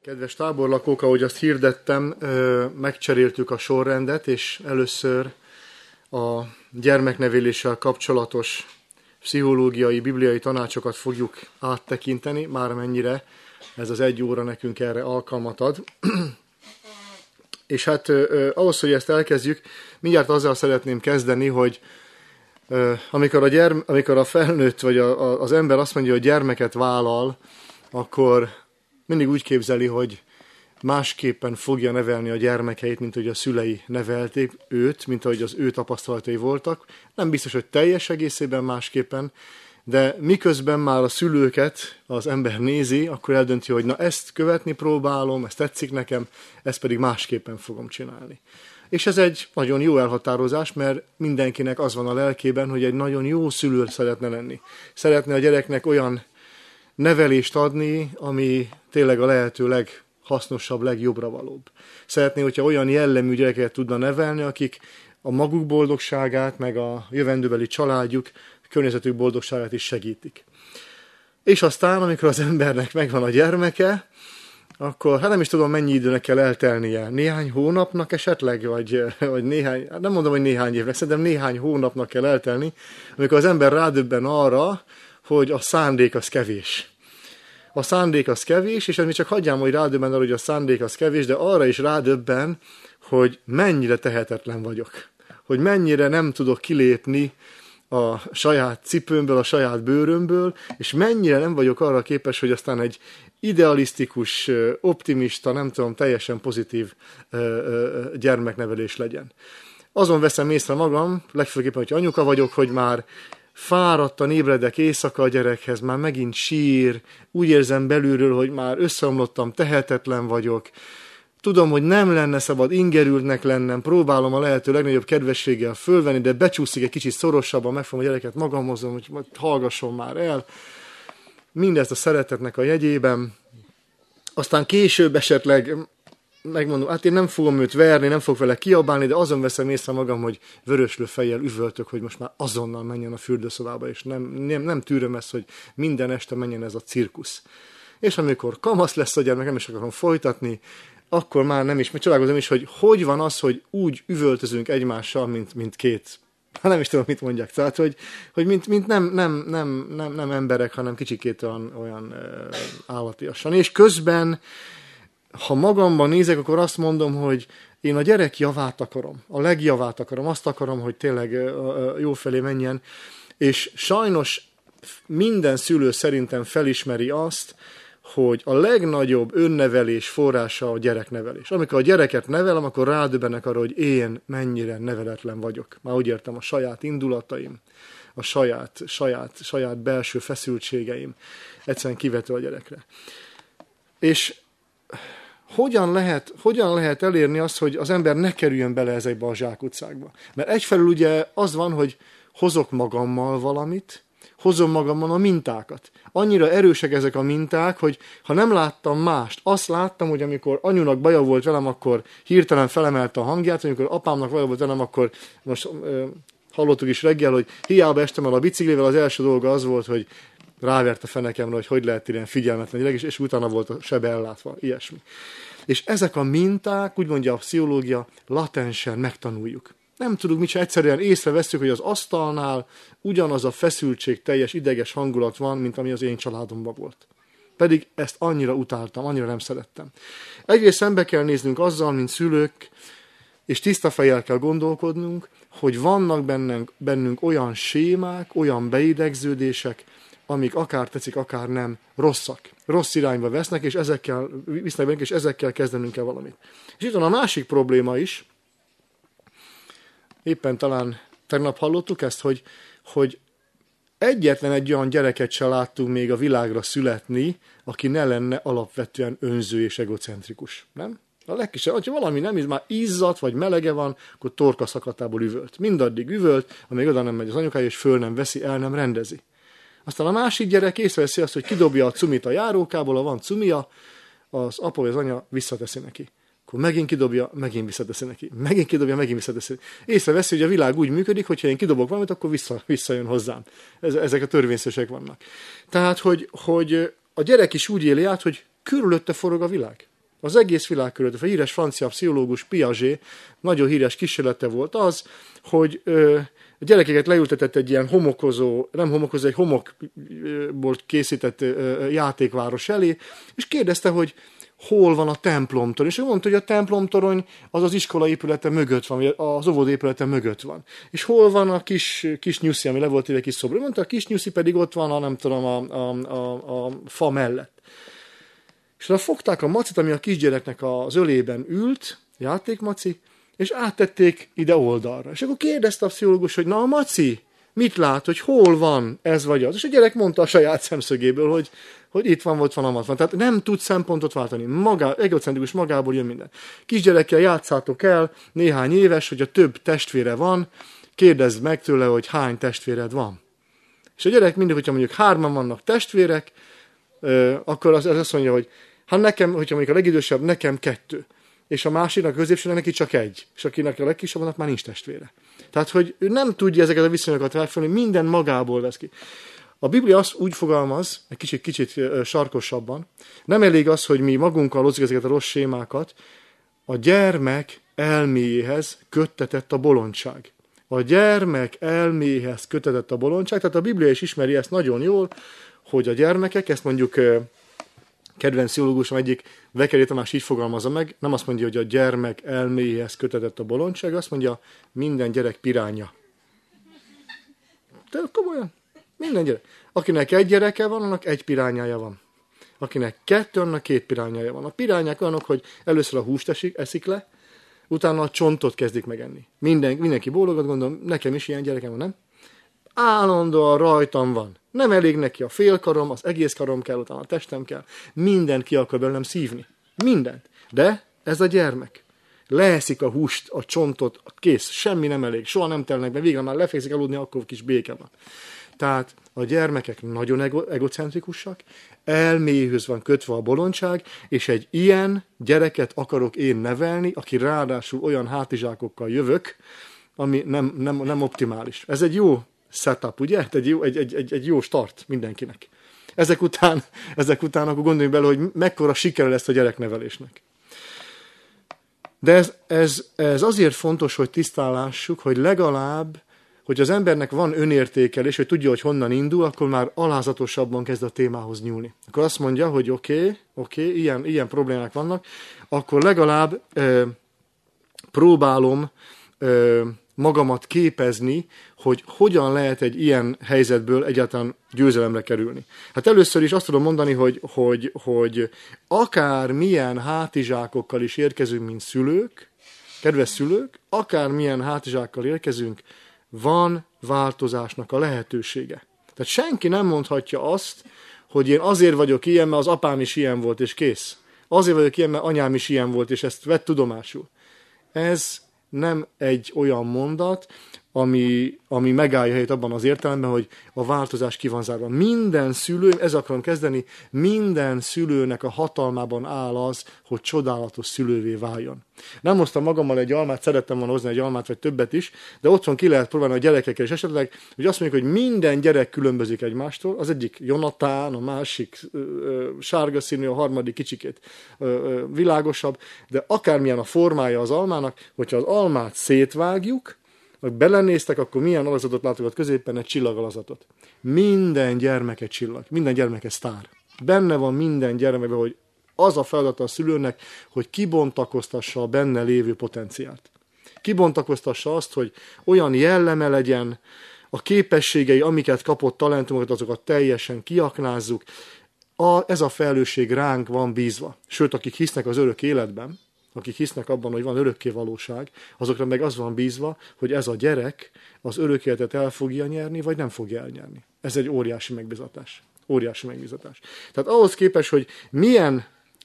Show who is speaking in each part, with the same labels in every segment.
Speaker 1: Kedves táborlakók, ahogy azt hirdettem, megcseréltük a sorrendet, és először a gyermekneveléssel kapcsolatos pszichológiai, bibliai tanácsokat fogjuk áttekinteni, már mennyire ez az 1 óra nekünk erre alkalmat ad. És hát ahhoz, hogy ezt elkezdjük, mindjárt azzal szeretném kezdeni, hogy amikor a felnőtt vagy az ember azt mondja, hogy gyermeket vállal, akkor mindig úgy képzeli, hogy másképpen fogja nevelni a gyermekeit, mint hogy a szülei nevelték őt, mint ahogy az ő tapasztalatai voltak. Nem biztos, hogy teljes egészében másképpen, de miközben már a szülőket az ember nézi, akkor eldönti, hogy na ezt követni próbálom, ezt tetszik nekem, ezt pedig másképpen fogom csinálni. És ez egy nagyon jó elhatározás, mert mindenkinek az van a lelkében, hogy egy nagyon jó szülő szeretne lenni. Szeretne a gyereknek olyan nevelést adni, ami tényleg a lehető leghasznosabb, legjobbra valóbb. Szeretné, hogyha olyan jellemű gyerekeket tudna nevelni, akik a maguk boldogságát, meg a jövendőbeli családjuk, környezetük boldogságát is segítik. És aztán, amikor az embernek megvan a gyermeke, akkor hát nem is tudom, mennyi időnek kell eltelnie. Néhány hónapnak esetleg, vagy néhány, nem mondom, hogy néhány évnek, szerintem néhány hónapnak kell eltelni, amikor az ember rádöbben arra, hogy a szándék az kevés. A szándék az kevés, és ez mi csak hagyjám, hogy rádöbben arra, hogy a szándék az kevés, de arra is rádöbben, hogy mennyire tehetetlen vagyok. Hogy mennyire nem tudok kilépni a saját cipőmből, a saját bőrömből, és mennyire nem vagyok arra képes, hogy aztán egy idealisztikus, optimista, nem tudom, teljesen pozitív gyermeknevelés legyen. Azon veszem észre magam, legfőképpen, hogy anyuka vagyok, hogy már fáradtan ébredek éjszaka a gyerekhez, már megint sír, úgy érzem belülről, hogy már összeomlottam, tehetetlen vagyok. Tudom, hogy nem lenne szabad ingerültnek lennem, próbálom a lehető legnagyobb kedvességgel fölvenni, de becsúszik egy kicsit szorosabban, megfogom a gyereket magamhoz, hogy hallgasson már el. Mindezt a szeretetnek a jegyében. Aztán később esetleg megmondom, hát én nem fogom őt verni, nem fogok vele kiabálni, de azon veszem észre magam, hogy vöröslő fejjel üvöltök, hogy most már azonnal menjen a fürdőszobába, és nem tűröm ezt, hogy minden este menjen ez a cirkusz. És amikor kamasz lesz a gyermek, nem is akarom folytatni, akkor már nem is, csodálkozom is, hogy van az, hogy úgy üvöltözünk egymással, mint két, nem is tudom, mit mondjak, tehát, hogy mint nem emberek, hanem kicsikét olyan állatiasan. És közben, ha magamban nézek, akkor azt mondom, hogy én a gyerek javát akarom, a legjavát akarom, azt akarom, hogy tényleg jó felé menjen, és sajnos minden szülő szerintem felismeri azt, hogy a legnagyobb önnevelés forrása a gyereknevelés. Amikor a gyereket nevelem, akkor rádöbbenek arra, hogy én mennyire neveletlen vagyok. Már úgy értem, a saját indulataim, a saját belső feszültségeim egyszerűen kivető a gyerekre. És hogyan lehet elérni azt, hogy az ember ne kerüljön bele ezekbe a zsákutcákba? Mert egyfelől ugye az van, hogy hozok magammal valamit, hozom magammal a mintákat. Annyira erősek ezek a minták, hogy ha nem láttam mást, azt láttam, hogy amikor anyunak baja volt velem, akkor hirtelen felemelte a hangját, amikor apámnak baja volt velem, akkor most hallottuk is reggel, hogy hiába estem el a biciklivel, az első dolga az volt, hogy rávert a fenekemre, hogy lehet ilyen figyelmetlen gyerek, és utána volt a sebe ellátva, ilyesmi. És ezek a minták, úgy mondja a pszichológia, latensen megtanuljuk. Nem tudunk mit sem, egyszerűen észreveszünk, hogy az asztalnál ugyanaz a feszültség, teljes ideges hangulat van, mint ami az én családomban volt. Pedig ezt annyira utáltam, annyira nem szerettem. Egyrészt szembe kell néznünk azzal, mint szülők, és tiszta fejjel kell gondolkodnunk, hogy vannak bennünk olyan sémák, olyan beidegződések, amik akár tetszik, akár nem, rosszak. Rossz irányba visznek bennünk, és ezekkel kezdenünk kell valamit. És itt van a másik probléma is, éppen talán tegnap hallottuk ezt, hogy egyetlen egy olyan gyereket se láttunk még a világra születni, aki ne lenne alapvetően önző és egocentrikus. Nem? A legkisebb, hogyha valami nem már izzadt, vagy melege van, akkor torka szakatából üvölt. Mindaddig üvölt, amíg oda nem megy az anyukája, és föl nem veszi, el nem rendezi. Aztán a másik gyerek észreveszi azt, hogy kidobja a cumit a járókából, ha van cumia, az apa vagy az anya visszateszi neki. Akkor megint kidobja, megint visszateszi neki. Megint kidobja, megint visszateszi. Észreveszi, hogy a világ úgy működik, hogy ha én kidobok valamit, akkor visszajön hozzám. Ezek a törvényszerűségek vannak. Tehát, hogy a gyerek is úgy éli át, hogy körülötte forog a világ. Az egész világ körül. A híres francia pszichológus Piaget nagyon híres kísérlete volt az, hogy a gyerekeket leültetett egy ilyen egy homokból készített játékváros elé, és kérdezte, hogy hol van a templomtorony. És ő mondta, hogy a templomtorony az az iskola épülete mögött van, vagy az óvoda épülete mögött van. És hol van a kis nyuszi, ami le volt ide kis szobra. Mondta, a kis nyuszi pedig ott van a fa mellett. És oda fogták a macit, ami a kisgyereknek az ölében ült, játékmaci, és áttették ide oldalra. És akkor kérdezte a pszichológus, hogy na a maci, mit lát, hogy hol van ez vagy az. És a gyerek mondta a saját szemszögéből, hogy itt van, ott van, amat van. Tehát nem tud szempontot váltani. Egocentrikus, magából jön minden. Kisgyerekkel játszátok el, néhány éves, hogy a több testvére van, kérdezd meg tőle, hogy hány testvéred van. És a gyerek mindig, hogyha mondjuk 3 vannak testvérek, akkor az azt mondja, hogy hát nekem, hogyha mondjuk a legidősebb, nekem 2. És a másiknak, a középsőnek neki csak 1. És akinek a legkisebb, annak már nincs testvére. Tehát, hogy ő nem tudja ezeket a viszonyokat ráfölni, minden magából vesz ki. A Biblia azt úgy fogalmaz, egy kicsit sarkosabban, nem elég az, hogy mi magunkkal hozzuk ezeket a rossz sémákat, a gyermek elméjéhez köttetett a bolondság. A gyermek elméhez köttetett a bolondság, tehát a Biblia is ismeri ezt nagyon jól, hogy a gyermekek, ezt mondjuk kedvenc pszichológusom egyik Vekeri Tamás így fogalmazza meg, nem azt mondja, hogy a gyermek elméjéhez kötetett a bolondság, azt mondja, minden gyerek piránya. De komolyan, minden gyerek. Akinek 1 gyereke van, annak 1 pirányája van. Akinek 2, annak 2 pirányája van. A pirányák olyanok, hogy először a húst eszik le, utána a csontot kezdik megenni. Mindenki bólogat, gondolom, nekem is ilyen gyerekem van, nem? Állandóan rajtam van. Nem elég neki a fél karom, az egész karom kell, utána a testem kell. Mindent ki akar belőlem szívni. Mindent. De ez a gyermek. Leeszik a húst, a csontot, kész, semmi nem elég, soha nem telnek be, végre már lefekszik aludni, akkor kis béke van. Tehát a gyermekek nagyon egocentrikusak, elmélyhöz van kötve a bolondság, és egy ilyen gyereket akarok én nevelni, aki ráadásul olyan hátizsákokkal jövök, ami nem optimális. Ez egy jó setup, ugye? Egy jó start mindenkinek. Ezek után akkor gondoljunk bele, hogy mekkora sikere lesz a gyereknevelésnek. De ez azért fontos, hogy tisztálássuk, hogy legalább, hogy az embernek van önértékelés, hogy tudja, hogy honnan indul, akkor már alázatosabban kezd a témához nyúlni. Akkor azt mondja, hogy oké, ilyen problémák vannak, akkor legalább próbálom magamat képezni, hogy hogyan lehet egy ilyen helyzetből egyáltalán győzelemre kerülni. Hát először is azt tudom mondani, hogy akár milyen hátizsákokkal is érkezünk, mint szülők, kedves szülők, akár milyen hátizsákkal érkezünk, van változásnak a lehetősége. Tehát senki nem mondhatja azt, hogy én azért vagyok ilyen, mert az apám is ilyen volt, és kész. Azért vagyok ilyen, mert anyám is ilyen volt, és ezt vett tudomásul. Ez nem egy olyan mondat, ami megállja helyét abban az értelemben, hogy a változás ki van zárva. Minden szülő, ezzel akarom kezdeni, minden szülőnek a hatalmában áll az, hogy csodálatos szülővé váljon. Nem hoztam magammal egy almát, szerettem volna hozni egy almát, vagy többet is, de otthon ki lehet próbálni a gyerekekkel, és esetleg, hogy azt mondjuk, hogy minden gyerek különbözik egymástól, az egyik Jonatán, a másik sárga színű, a harmadik kicsikét világosabb, de akármilyen a formája az almának, hogyha az almát szétvágjuk, ha belenéztek, akkor milyen alazatot látogat középen? Egy csillagalazatot. Minden gyermek egy csillag, minden gyermek egy sztár. Benne van minden gyermekben, hogy az a feladata a szülőnek, hogy kibontakoztassa a benne lévő potenciált. Kibontakoztassa azt, hogy olyan jelleme legyen, a képességei, amiket kapott, talentumokat, azokat teljesen kiaknázzuk. Ez a felelősség ránk van bízva. Sőt, akik hisznek az örök életben, akik hisznek abban, hogy van örökké valóság, azokra meg az van bízva, hogy ez a gyerek az örök életet el fogja nyerni, vagy nem fogja elnyerni. Ez egy óriási megbízatás. Óriási megbízatás. Tehát ahhoz képest, hogy milyen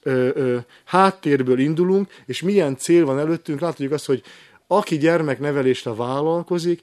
Speaker 1: háttérből indulunk, és milyen cél van előttünk, látjuk azt, hogy aki gyermeknevelésre vállalkozik,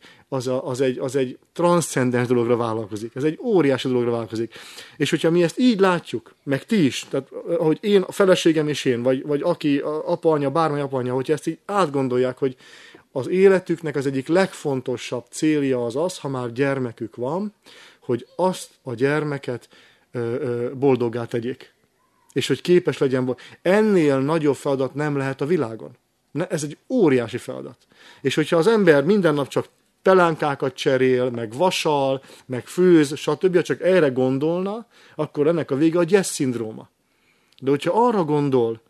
Speaker 1: az egy transzcendens dologra vállalkozik. Ez egy óriási dologra vállalkozik. És hogyha mi ezt így látjuk, meg ti is, tehát ahogy én, a feleségem és én, vagy aki, apa, anya, bármely apa, anya, hogyha ezt így átgondolják, hogy az életüknek az egyik legfontosabb célja az, ha már gyermekük van, hogy azt a gyermeket boldoggá tegyék. és hogy képes legyen. Ennél nagyobb feladat nem lehet a világon. Ez egy óriási feladat. És hogyha az ember minden nap csak pelánkákat cserél, meg vasal, meg főz, stb., csak erre gondolna, akkor ennek a vége a Jess-szindróma. De hogyha arra gondol,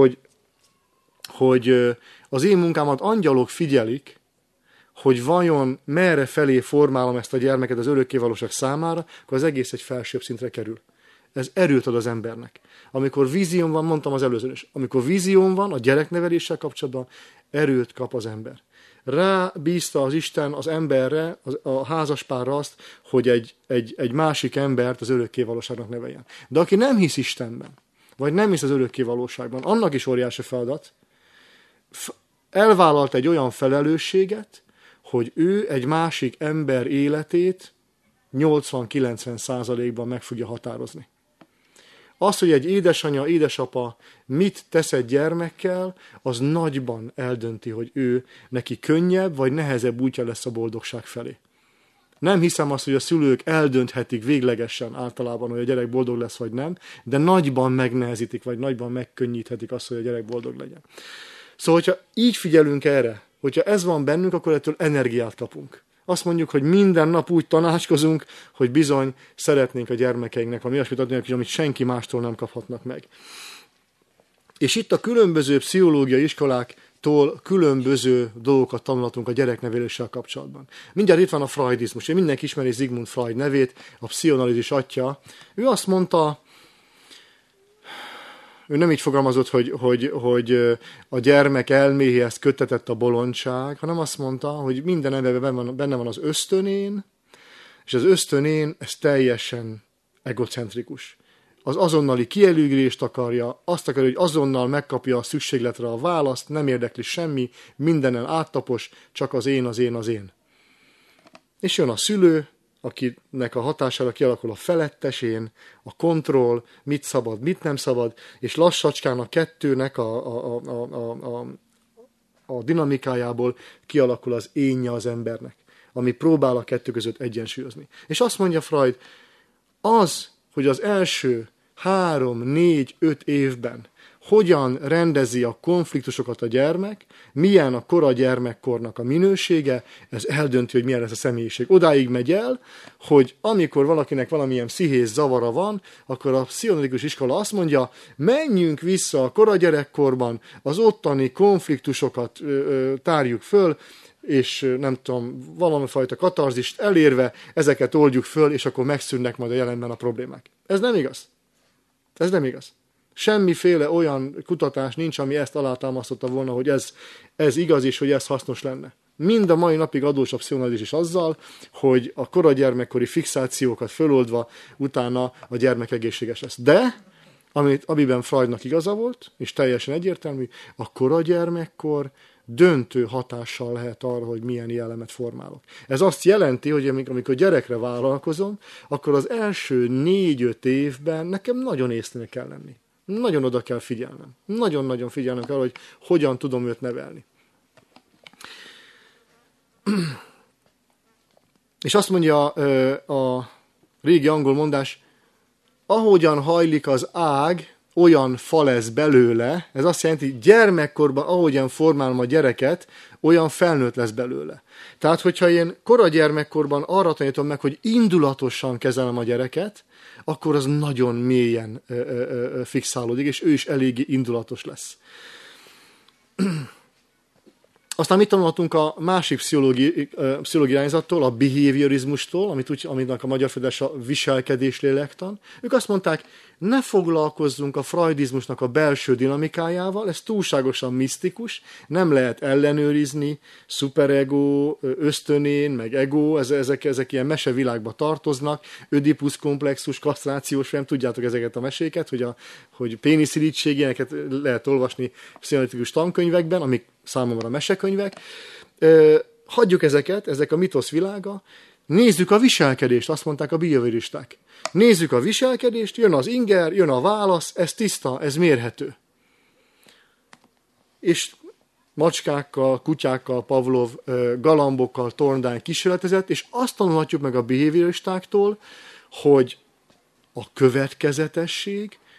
Speaker 1: hogy az én munkámat angyalok figyelik, hogy vajon merre felé formálom ezt a gyermeket az örökkévalóság számára, akkor az egész egy felsőbb szintre kerül. Ez erőt ad az embernek. Amikor vízióm van, mondtam az előzőn is, amikor vízióm van a gyerekneveléssel kapcsolatban, erőt kap az ember. Rábízta az Isten az emberre, a házaspárra azt, hogy egy másik embert az örökkévalóságnak neveljen. De aki nem hisz Istenben, vagy nem hisz az örökkévalóságban, annak is óriási feladat, elvállalt egy olyan felelősséget, hogy ő egy másik ember életét 80-90%-ban meg fogja határozni. Az, hogy egy édesanyja, édesapa mit tesz egy gyermekkel, az nagyban eldönti, hogy ő neki könnyebb vagy nehezebb útja lesz a boldogság felé. Nem hiszem azt, hogy a szülők eldönthetik véglegesen általában, hogy a gyerek boldog lesz vagy nem, de nagyban megnehezítik, vagy nagyban megkönnyíthetik azt, hogy a gyerek boldog legyen. Szóval, hogyha így figyelünk erre, hogyha ez van bennünk, akkor ettől energiát kapunk. Azt mondjuk, hogy minden nap úgy tanácskozunk, hogy bizony szeretnénk a gyermekeinknek valami olyasmit adni, amit senki mástól nem kaphatnak meg. És itt a különböző pszichológiai iskoláktól különböző dolgokat tanulhatunk a gyerekneveléssel kapcsolatban. Mindjárt itt van a freudizmus. Mindenki ismeri Sigmund Freud nevét, a pszichoanalízis atya. Ő azt mondta, ő nem így fogalmazott, hogy a gyermek elméhez kötetett a bolondság, hanem azt mondta, hogy minden emberben benne van az ösztönén, és az ösztönén ez teljesen egocentrikus. Az azonnali kielégülést akarja, azt akarja, hogy azonnal megkapja a szükségletre a választ, nem érdekli semmi, mindenen áttapos, csak az én, az én, az én. És jön a szülő, akinek a hatására kialakul a felettesén, a kontroll, mit szabad, mit nem szabad, és lassacskán a kettőnek a dinamikájából kialakul az énje az embernek, ami próbál a kettő között egyensúlyozni. És azt mondja Freud, az, hogy az első 3, 4, 5 évben hogyan rendezi a konfliktusokat a gyermek, milyen a kora gyermekkornak a minősége, ez eldönti, hogy milyen lesz a személyiség. Odáig megy el, hogy amikor valakinek valamilyen pszichés zavara van, akkor a pszichoanalitikus iskola azt mondja, menjünk vissza a kora gyerekkorban, az ottani konfliktusokat tárjuk föl, és nem tudom, valamifajta katarzist elérve, ezeket oldjuk föl, és akkor megszűnnek majd a jelenben a problémák. Ez nem igaz. Ez nem igaz. Semmiféle olyan kutatás nincs, ami ezt alátámasztotta volna, hogy ez igaz, és hogy ez hasznos lenne. Mind a mai napig adós a pszichoanalízis is azzal, hogy a koragyermekkori fixációkat föloldva utána a gyermek egészséges lesz. De, amiben Freudnak igaza volt, és teljesen egyértelmű, a koragyermekkor döntő hatással lehet arra, hogy milyen jellemet formálok. Ez azt jelenti, hogy amikor gyerekre vállalkozom, akkor az első 4-5 évben nekem nagyon észnél kell lenni. Nagyon oda kell figyelnem. Nagyon-nagyon figyelnem kell, hogy hogyan tudom őt nevelni. És azt mondja a régi angol mondás, ahogyan hajlik az ág, olyan fa lesz belőle, ez azt jelenti, gyermekkorban, ahogyan formálom a gyereket, olyan felnőtt lesz belőle. Tehát, hogyha én koragyermekkorban arra tanítom meg, hogy indulatosan kezelem a gyereket, akkor az nagyon mélyen fixálódik, és ő is eléggé indulatos lesz. Aztán mit tanulhatunk a másik pszichológiai irányzattól, a behaviorizmustól, aminek a magyar fordítása viselkedés lélektan. Ők azt mondták, ne foglalkozzunk a freudizmusnak a belső dinamikájával, ez túlságosan misztikus, nem lehet ellenőrizni, szuperego, ösztönén, meg ego, ezek ilyen mesevilágba tartoznak, ödipusz komplexus, kasztrációs, nem tudjátok ezeket a meséket, hogy péniszirigység, ilyeneket lehet olvasni pszichoanalitikus tankönyvekben, amik számomra mesekönyvek. Hagyjuk ezek a mitosz világa, nézzük a viselkedést, azt mondták a behavioristák. Nézzük a viselkedést, jön az inger, jön a válasz, ez tiszta, ez mérhető. És macskákkal, kutyákkal, Pavlov, galambokkal, torndány kísérletezett, és azt tanulhatjuk meg a behavioristáktól, hogy a következetesség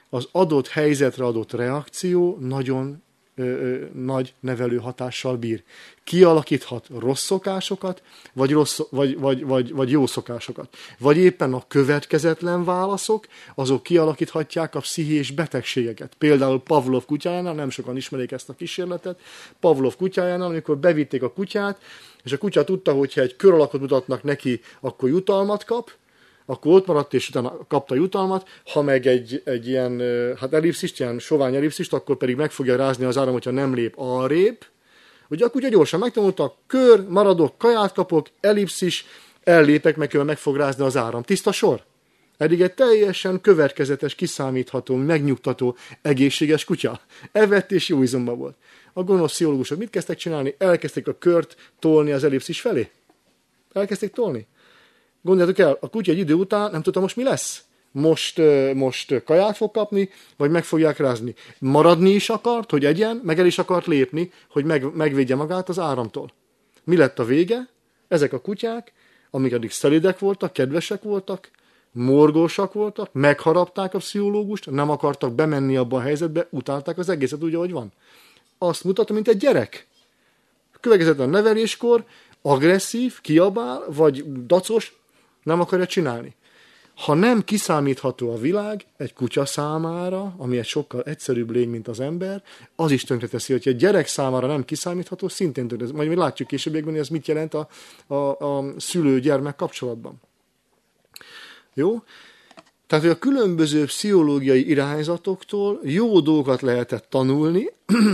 Speaker 1: az adott helyzetre adott reakció nagyon nagy nevelő hatással bír. Kialakíthat rossz szokásokat, vagy jó szokásokat. Vagy éppen a következetlen válaszok, azok kialakíthatják a pszichés betegségeket. Például Pavlov kutyájánál, nem sokan ismerik ezt a kísérletet, Pavlov kutyájánál, amikor bevitték a kutyát, és a kutya tudta, hogyha egy kör alakot mutatnak neki, akkor jutalmat kap, akkor ott maradt, és utána kapta jutalmat, ha meg egy ilyen ellipszist, ilyen sovány ellipszist, akkor pedig meg fogja rázni az áram, hogyha nem lép arrébb. Ugye a kutya gyorsan megtanulta, kör, maradok, kaját kapok, ellipszis, ellépek, meg fog rázni az áram. Tiszta sor. Eddig egy teljesen következetes, kiszámítható, megnyugtató, egészséges kutya. Evett és jó izomban volt. A gonosz pszichológusok mit kezdtek csinálni? Elkezdték a kört tolni az ellipszis felé. Elkezdték tolni. Gondoljátok el, a kutya egy idő után nem tudta most mi lesz. Most kaját fog kapni, vagy meg fogják rázni. Maradni is akart, hogy egyen, meg el is akart lépni, hogy megvédje magát az áramtól. Mi lett a vége? Ezek a kutyák, amik addig szelidek voltak, kedvesek voltak, morgósak voltak, megharapták a pszichológust, nem akartak bemenni abba a helyzetbe, utálták az egészet úgy, ahogy van. Azt mutatta, mint egy gyerek. Következetlen neveléskor agresszív, kiabál, vagy dacos, nem akarja csinálni. Ha nem kiszámítható a világ egy kutya számára, ami egy sokkal egyszerűbb lény, mint az ember, az is tönkreteszi, hogy egy gyerek számára nem kiszámítható, szintén tönkreteszi. Majd látjuk későbbiekben, hogy ez mit jelent a szülő-gyermek kapcsolatban. Jó? Tehát, hogy a különböző pszichológiai irányzatoktól jó dolgokat lehetett tanulni,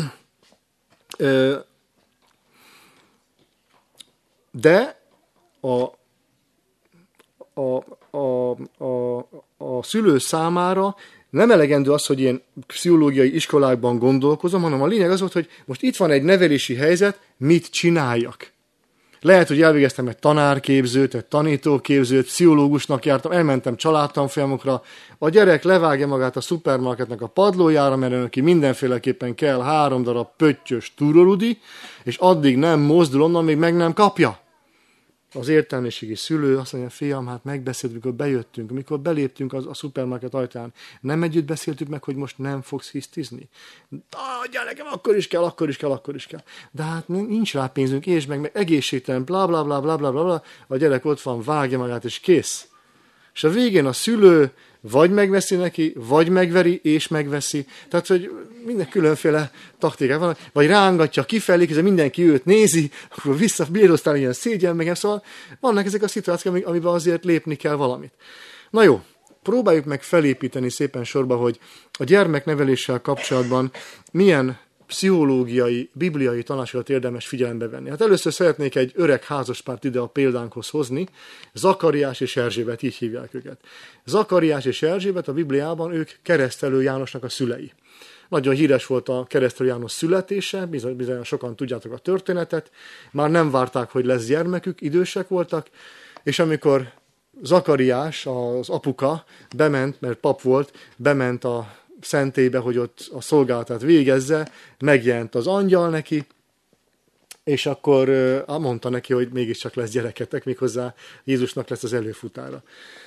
Speaker 1: de a szülő számára nem elegendő az, hogy ilyen pszichológiai iskolákban gondolkozom, hanem a lényeg az volt, hogy most itt van egy nevelési helyzet, mit csináljak. Lehet, hogy elvégeztem egy tanárképzőt, egy tanítóképzőt, pszichológusnak jártam, elmentem családtanfolyamokra, a gyerek levágja magát a szupermarketnek a padlójára, mert neki mindenféleképpen kell 3 darab pöttyös turorudi, és addig nem mozdul onnan, még meg nem kapja. Az értelmiségi szülő azt mondja, fiam, hát megbeszéltük, amikor bejöttünk, amikor beléptünk a szupermarket ajtán, nem együtt beszéltük meg, hogy most nem fogsz hisztizni. Adja nekem, akkor is kell. De hát nincs rá pénzünk, és meg egészségtelen, bla bla bla bla bla bla, a gyerek ott van, vágja magát, és kész. És a végén a szülő vagy megveszi neki, vagy megveri, és megveszi. Tehát, hogy minden különféle taktikák van, vagy rángatja kifelé, hiszen mindenki őt nézi, akkor visszabíroztál ilyen szégyen, meg szóval vannak ezek a szituációk, amiben azért lépni kell valamit. Na jó, próbáljuk meg felépíteni szépen sorba, hogy a gyermekneveléssel kapcsolatban milyen pszichológiai, bibliai tanácsokat érdemes figyelembe venni. Hát először szeretnék egy öreg házaspárt ide a példánkhoz hozni, Zakariás és Erzsébet, így hívják őket. Zakariás és Erzsébet a Bibliában ők Keresztelő Jánosnak a szülei. Nagyon híres volt a Keresztelő János születése, bizony sokan tudjátok a történetet, már nem várták, hogy lesz gyermekük, idősek voltak, és amikor Zakariás, az apuka bement, mert pap volt, bement a szentélybe, hogy ott a szolgálatát végezze, megjelent az angyal neki, és akkor mondta neki, hogy mégiscsak lesz gyereketek, méghozzá Jézusnak lesz az előfutára.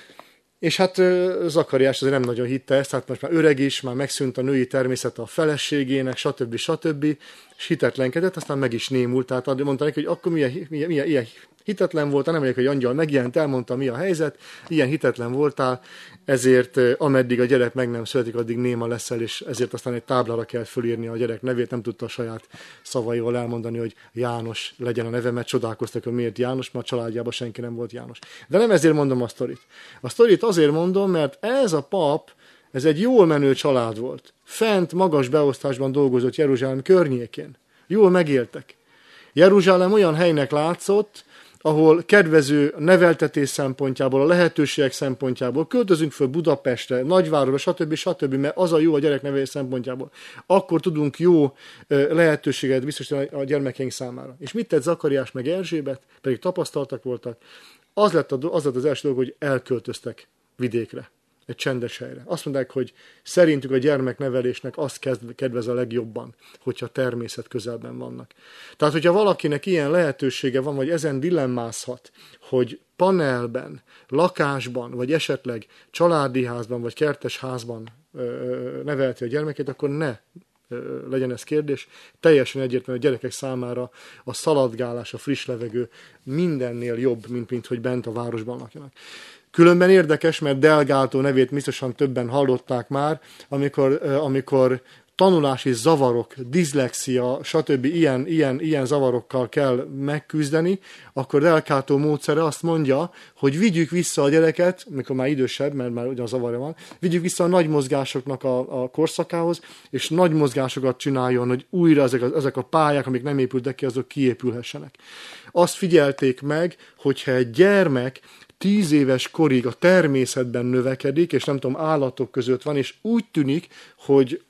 Speaker 1: És hát Zakariás azért nem nagyon hitte ezt, hát most már öreg is, már megszűnt a női természete a feleségének, stb. És hitetlenkedett, aztán meg is némult, tehát mondta neki, hogy akkor milyen hitetlen voltál, nem mondják, hogy angyal megjelent, elmondta, mi a helyzet, ilyen hitetlen voltál, ezért ameddig a gyerek meg nem születik, addig néma leszel, és ezért aztán egy táblára kell fölírni a gyerek nevét, nem tudta a saját szavaival elmondani, hogy János legyen a neve, mert csodálkoztak, hogy miért János, mert a családjában senki nem volt János. De nem ezért mondom a sztorit. A sztorit azért mondom, mert ez a pap, ez egy jól menő család volt. Fent, magas beosztásban dolgozott Jeruzsálem környékén. Jól megéltek. Jeruzsálem olyan helynek látszott, ahol kedvező neveltetés szempontjából, a lehetőségek szempontjából, költözünk föl Budapestre, nagyvárosba, stb., mert az a jó a gyereknevelés szempontjából. Akkor tudunk jó lehetőséget biztosítani a gyermekeink számára. És mit tett Zakariás meg Erzsébet, pedig tapasztaltak voltak, az lett az első dolog, hogy elköltöztek vidékre. egy csendes helyre. Azt mondják, hogy szerintük a gyermeknevelésnek az kedvez a legjobban, hogyha természet közelben vannak. Tehát, hogyha valakinek ilyen lehetősége van, vagy ezen dilemmázhat, hogy panelben, lakásban, vagy esetleg családi házban, vagy kertes házban nevelti a gyermekét, akkor ne legyen ez kérdés. Teljesen egyértelmű, a gyerekek számára a szaladgálás, a friss levegő mindennél jobb, mint hogy bent a városban lakjanak. Különben érdekes, mert Delgado nevét biztosan többen hallották már, amikor tanulási zavarok, diszlexia, stb. Ilyen zavarokkal kell megküzdeni, akkor Delgado módszere azt mondja, hogy vigyük vissza a gyereket, mikor már idősebb, mert már ugyan zavarja van, vigyük vissza a nagy mozgásoknak a korszakához, és nagy mozgásokat csináljon, hogy újra ezek a pályák, amik nem épültek ki, azok kiépülhessenek. Azt figyelték meg, hogyha egy gyermek 10 éves korig a természetben növekedik, és nem tudom, állatok között van, és úgy tűnik, hogy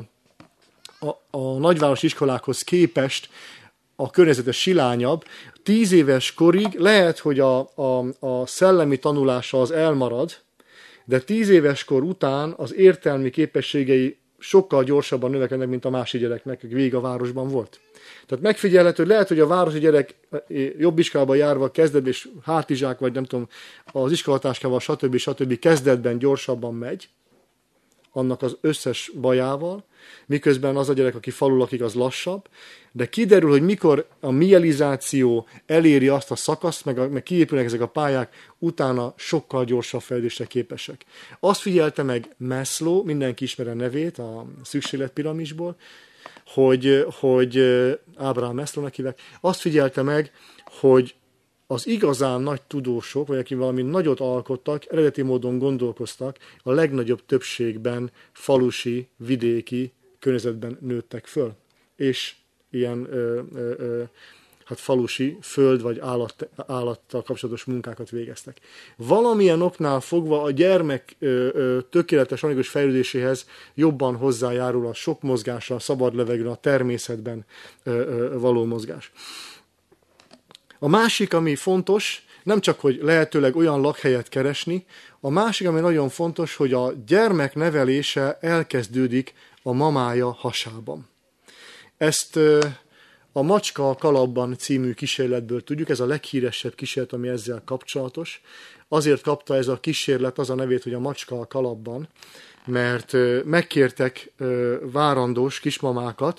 Speaker 1: a nagyvárosi iskolákhoz képest a környezete silányabb, 10 éves korig lehet, hogy a szellemi tanulása az elmarad, de 10 éves kor után az értelmi képességei sokkal gyorsabban növekednek, mint a másik gyereknek, aki végig a városban volt. Tehát megfigyelhető, hogy lehet, hogy a városi gyerek jobb iskolában járva kezdetben, és hátizsák, vagy nem tudom, az iskolatáskával, stb. Kezdetben gyorsabban megy, annak az összes bajával, miközben az a gyerek, aki falul lakik, az lassabb, de kiderül, hogy mikor a mielizáció eléri azt a szakaszt, meg kiépülnek ezek a pályák, utána sokkal gyorsabb fejlődésre képesek. Azt figyelte meg Maslow, mindenki ismeri a nevét a szükségletpiramisból, hogy Abraham Maslownak hívják, azt figyelte meg, hogy az igazán nagy tudósok, vagy akik valami nagyot alkottak, eredeti módon gondolkoztak, a legnagyobb többségben falusi, vidéki környezetben nőttek föl. És ilyen falusi, föld vagy állattal kapcsolatos munkákat végeztek. Valamilyen oknál fogva a gyermek tökéletes anyagos fejlődéséhez jobban hozzájárul a sok mozgásra, a szabad levegőn, a természetben való mozgás. A másik, ami fontos, nem csak, hogy lehetőleg olyan lakhelyet keresni, a másik, ami nagyon fontos, hogy a gyermek nevelése elkezdődik a mamája hasában. Ezt a Macska a kalapban című kísérletből tudjuk, ez a leghíresebb kísérlet, ami ezzel kapcsolatos. Azért kapta ez a kísérlet az a nevét, hogy a Macska a kalapban, mert megkértek várandós kismamákat,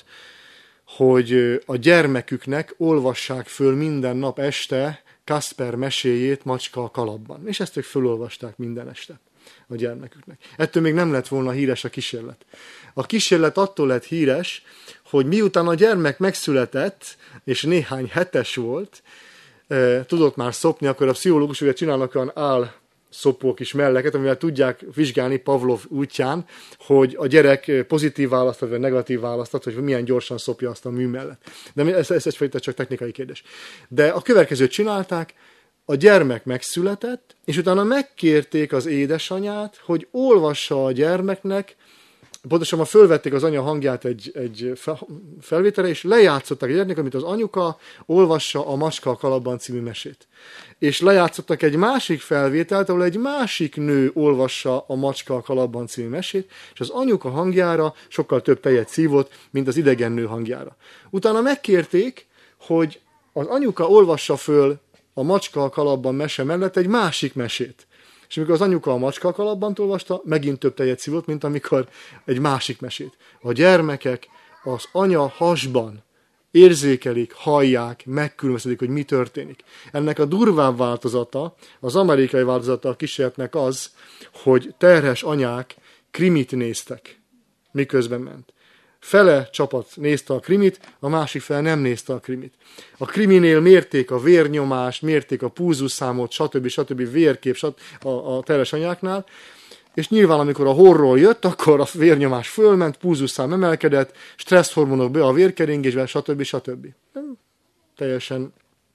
Speaker 1: hogy a gyermeküknek olvassák föl minden nap este Kasper meséjét Macska a kalapban. És ezt ők fölolvasták minden este a gyermeküknek. Ettől még nem lett volna híres a kísérlet. A kísérlet attól lett híres, hogy miután a gyermek megszületett, és néhány hetes volt, tudott már szopni, akkor a pszichológusok csinálnak olyan szopó kis melleket, amivel tudják vizsgálni Pavlov útján, hogy a gyerek pozitív választat, vagy negatív választat, hogy milyen gyorsan szopja azt a mű mellett. De ez egyfajta csak technikai kérdés. De a következőt csinálták, a gyermek megszületett, és utána megkérték az édesanyát, hogy olvassa a gyermeknek, pontosabban fölvették az anya hangját egy felvételre, és lejátszották a gyermek, amit az anyuka olvassa a Macska a kalapban című mesét. És lejátszottak egy másik felvételt, ahol egy másik nő olvassa a Macska a kalapban című mesét, és az anyuka hangjára sokkal több tejet szívott, mint az idegen nő hangjára. Utána megkérték, hogy az anyuka olvassa föl a Macska a kalapban mese mellett egy másik mesét. És amikor az anyuka a Macska a kalapban olvasta, megint több tejet szívott, mint amikor egy másik mesét. A gyermekek az anya hasban érzékelik, hallják, megkülönböztetik, hogy mi történik. Ennek a durvább változata, az amerikai változata a kísérletnek az, hogy terhes anyák krimit néztek, miközben ment. Fele csapat nézte a krimit, a másik fele nem nézte a krimit. A kriminél mérték a vérnyomást, mérték a pulzusszámot, stb. Vérkép a terhes anyáknál, és nyilván amikor a horror jött, akkor a vérnyomás fölment, pulzusszám emelkedett, stresszhormonok be a vérkeringésbe, stb. Teljesen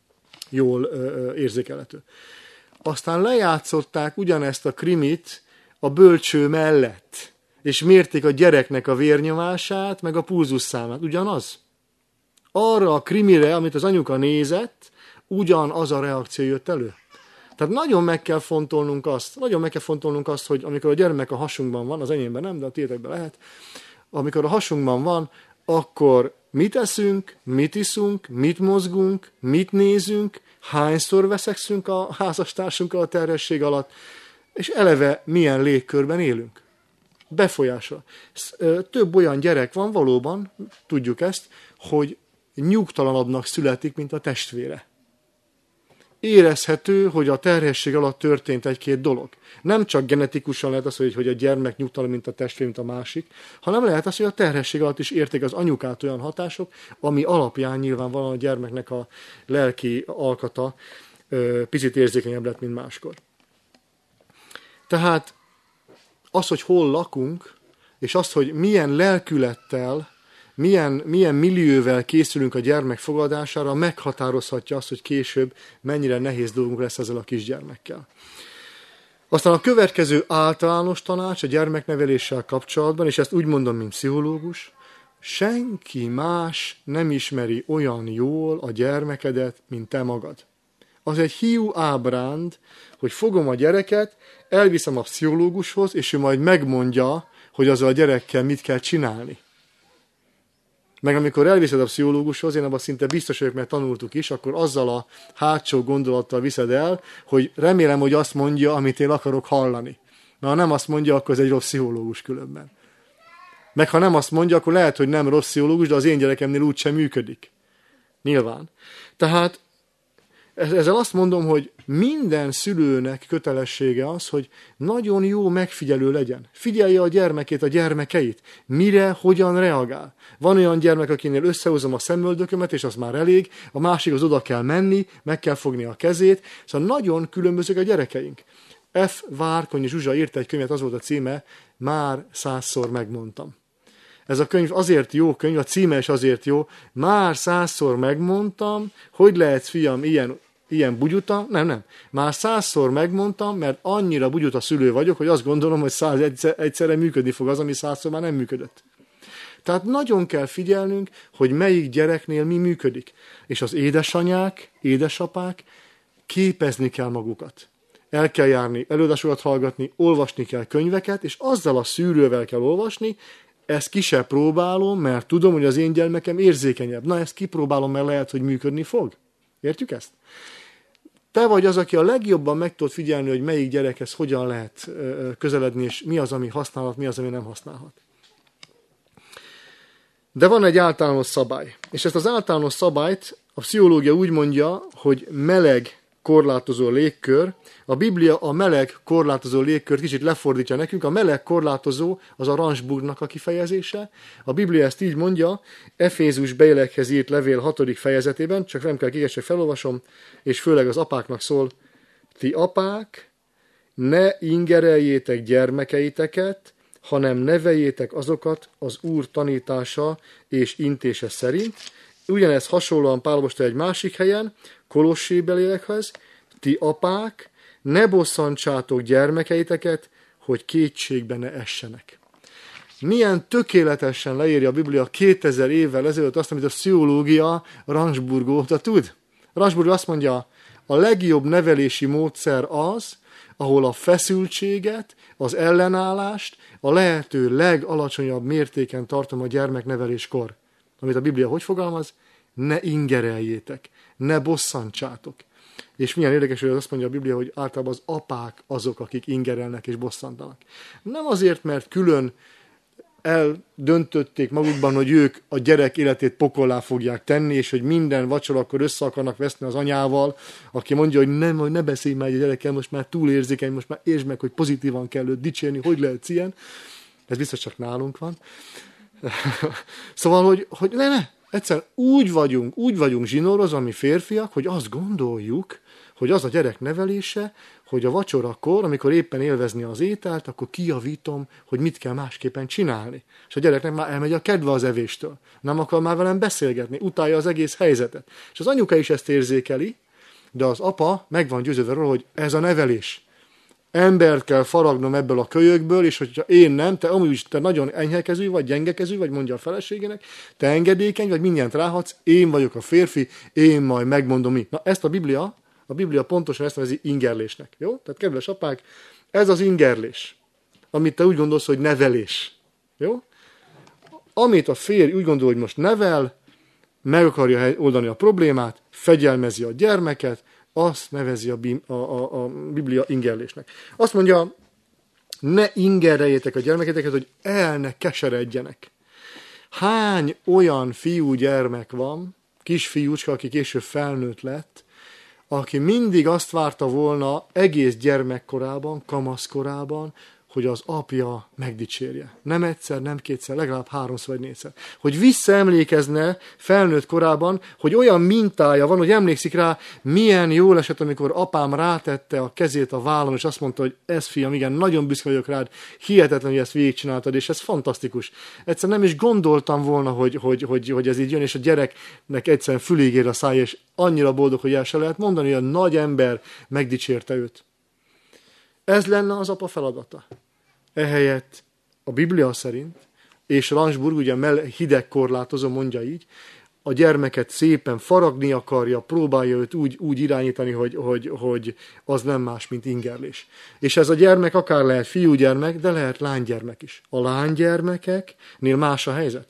Speaker 1: jól érzékelhető. Aztán lejátszották ugyanezt a krimit a bölcső mellett, és mérték a gyereknek a vérnyomását, meg a pulzusszámát. Ugyanaz. Arra a krimire, amit az anyuka nézett, ugyanaz a reakció jött elő. Tehát nagyon meg kell fontolnunk azt, hogy amikor a gyermek a hasunkban van, az enyémben nem, de a tiétekben lehet, amikor a hasunkban van, akkor mit eszünk, mit iszunk, mit mozgunk, mit nézünk, hányszor veszekszünk a házastársunkkal a terhesség alatt, és eleve milyen légkörben élünk. Befolyásol. Több olyan gyerek van valóban, tudjuk ezt, hogy nyugtalanabbnak születik, mint a testvére. Érezhető, hogy a terhesség alatt történt egy-két dolog. Nem csak genetikusan lehet az, hogy a gyermek nyugtalan, mint a testvér, mint a másik, hanem lehet az, hogy a terhesség alatt is érték az anyukát olyan hatások, ami alapján nyilvánvalóan a gyermeknek a lelki alkata picit érzékenyebb lett, mint máskor. Tehát az, hogy hol lakunk, és az, hogy milyen lelkülettel, milyen millióvel készülünk a gyermek fogadására, meghatározhatja azt, hogy később mennyire nehéz dolgunk lesz ezzel a kisgyermekkel. Aztán a következő általános tanács a gyermekneveléssel kapcsolatban, és ezt úgy mondom, mint pszichológus, senki más nem ismeri olyan jól a gyermekedet, mint te magad. Az egy hiú ábránd, hogy fogom a gyereket, elviszem a pszichológushoz, és ő majd megmondja, hogy azzal a gyerekkel mit kell csinálni. Meg amikor elviszed a pszichológushoz, én abban szinte biztos vagyok, mert tanultuk is, akkor azzal a hátsó gondolattal viszed el, hogy remélem, hogy azt mondja, amit én akarok hallani. Mert ha nem azt mondja, akkor ez egy rossz pszichológus különben. Meg ha nem azt mondja, akkor lehet, hogy nem rossz pszichológus, de az én gyerekemnél úgysem működik. Nyilván. Tehát ezzel azt mondom, hogy minden szülőnek kötelessége az, hogy nagyon jó megfigyelő legyen. Figyelje a gyermekét, a gyermekeit. Mire, hogyan reagál. Van olyan gyermek, akinél összehozom a szemöldökömet, és az már elég, a másikhoz oda kell menni, meg kell fogni a kezét. Szóval nagyon különbözők a gyerekeink. F. Várkonyi Zsuzsa írt egy könyvet, az volt a címe, Már 100-szor megmondtam. Ez a könyv azért jó könyv, a címe is azért jó, már 100-szor megmondtam, hogy lehetsz fiam ilyen bugyuta, nem, már 100-szor megmondtam, mert annyira bugyuta szülő vagyok, hogy azt gondolom, hogy 100 egyszerre működni fog az, ami 100-szor már nem működött. Tehát nagyon kell figyelnünk, hogy melyik gyereknél mi működik. És az édesanyák, édesapák képezni kell magukat. El kell járni, előadásokat hallgatni, olvasni kell könyveket, és azzal a szűrővel kell olvasni. Ezt ki se próbálom, mert tudom, hogy az én gyermekem érzékenyebb. Na, ezt kipróbálom, mert lehet, hogy működni fog. Értjük ezt? Te vagy az, aki a legjobban meg tudod figyelni, hogy melyik gyerekhez hogyan lehet közeledni, és mi az, ami használhat, mi az, ami nem használhat. De van egy általános szabály. És ezt az általános szabályt a pszichológia úgy mondja, hogy meleg korlátozó légkör. A Biblia a meleg korlátozó légkört kicsit lefordítja nekünk. A meleg korlátozó az a Ransburgnak a kifejezése. A Biblia ezt így mondja, Efézus beélekhez írt levél 6. fejezetében, csak nem kell kigesek, felolvasom, és főleg az apáknak szól, ti apák, ne ingereljétek gyermekeiteket, hanem neveljétek azokat az Úr tanítása és intése szerint. Ugyanez hasonlóan Pál apostol egy másik helyen, Kolossé beliekhez, ti apák, ne bosszantsátok gyermekeiteket, hogy kétségbe ne essenek. Milyen tökéletesen leírja a Biblia 2000 évvel ezelőtt azt, amit a pszichológia Ransburg óta tud. Ransburg azt mondja, a legjobb nevelési módszer az, ahol a feszültséget, az ellenállást a lehető legalacsonyabb mértéken tartom a gyermekneveléskor. Amit a Biblia hogy fogalmaz? Ne ingereljétek, ne bosszantsátok. És milyen érdekes, hogy azt mondja a Biblia, hogy általában az apák azok, akik ingerelnek és bosszantanak. Nem azért, mert külön eldöntötték magukban, hogy ők a gyerek életét pokollá fogják tenni, és hogy minden vacsorakor össze akarnak veszni az anyával, aki mondja, hogy nem, hogy ne beszélj már egy gyerekkel, most már túl érzékeny, most már értsd meg, hogy pozitívan kell őt dicsérni, hogy lehetsz ilyen. Ez biztos csak nálunk van. Szóval, hogy ne, egyszerűen úgy vagyunk zsinórozva, mi férfiak, hogy azt gondoljuk, hogy az a gyerek nevelése, hogy a vacsorakor, amikor éppen élvezni az ételt, akkor kijavítom, hogy mit kell másképpen csinálni. És a gyereknek már elmegy a kedve az evéstől. Nem akar már velem beszélgetni, utálja az egész helyzetet. És az anyuka is ezt érzékeli, de az apa meg van győződve róla, hogy ez a nevelés. Embert kell faragnom ebből a kölyökből, és hogyha én nem, te amúgy is te nagyon enyhekező vagy, gyengekező vagy, mondja a feleségének, te engedékeny vagy, mindent ráhatsz, én vagyok a férfi, én majd megmondom mi. Na ezt a Biblia, A Biblia pontosan ezt nevezi ingerlésnek. Jó? Tehát kedves apák, ez az ingerlés, amit te úgy gondolsz, hogy nevelés. Jó? Amit a férj úgy gondol, hogy most nevel, meg akarja oldani a problémát, fegyelmezi a gyermeket, azt nevezi a Biblia ingerlésnek. Azt mondja, ne ingerreljétek a gyermeketeket, hogy el ne keseredjenek. Hány olyan fiúgyermek van, kisfiúcska, aki később felnőtt lett, aki mindig azt várta volna egész gyermekkorában, kamaszkorában, hogy az apja megdicsérje. Nem egyszer, nem kétszer, legalább 3-szor vagy 4-szer. Hogy visszaemlékezne felnőtt korában, hogy olyan mintája van, hogy emlékszik rá, milyen jól esett, amikor apám rátette a kezét a vállam, és azt mondta, hogy ez fiam, igen, nagyon büszke vagyok rád, hihetetlen, hogy ezt végigcsináltad, és ez fantasztikus. Egyszer nem is gondoltam volna, hogy ez így jön, és a gyereknek egyszerűen fülig ér a száj, és annyira boldog, hogy el se lehet mondani, hogy a nagy ember megdicsérte őt. Ez lenne az apa feladata. Ehelyett a Biblia szerint, és Ransburg ugye hideg korlátozó mondja így, a gyermeket szépen faragni akarja, próbálja őt úgy irányítani, hogy az nem más, mint ingerlés. És ez a gyermek akár lehet fiúgyermek, de lehet lánygyermek is. A lánygyermekeknél más a helyzet.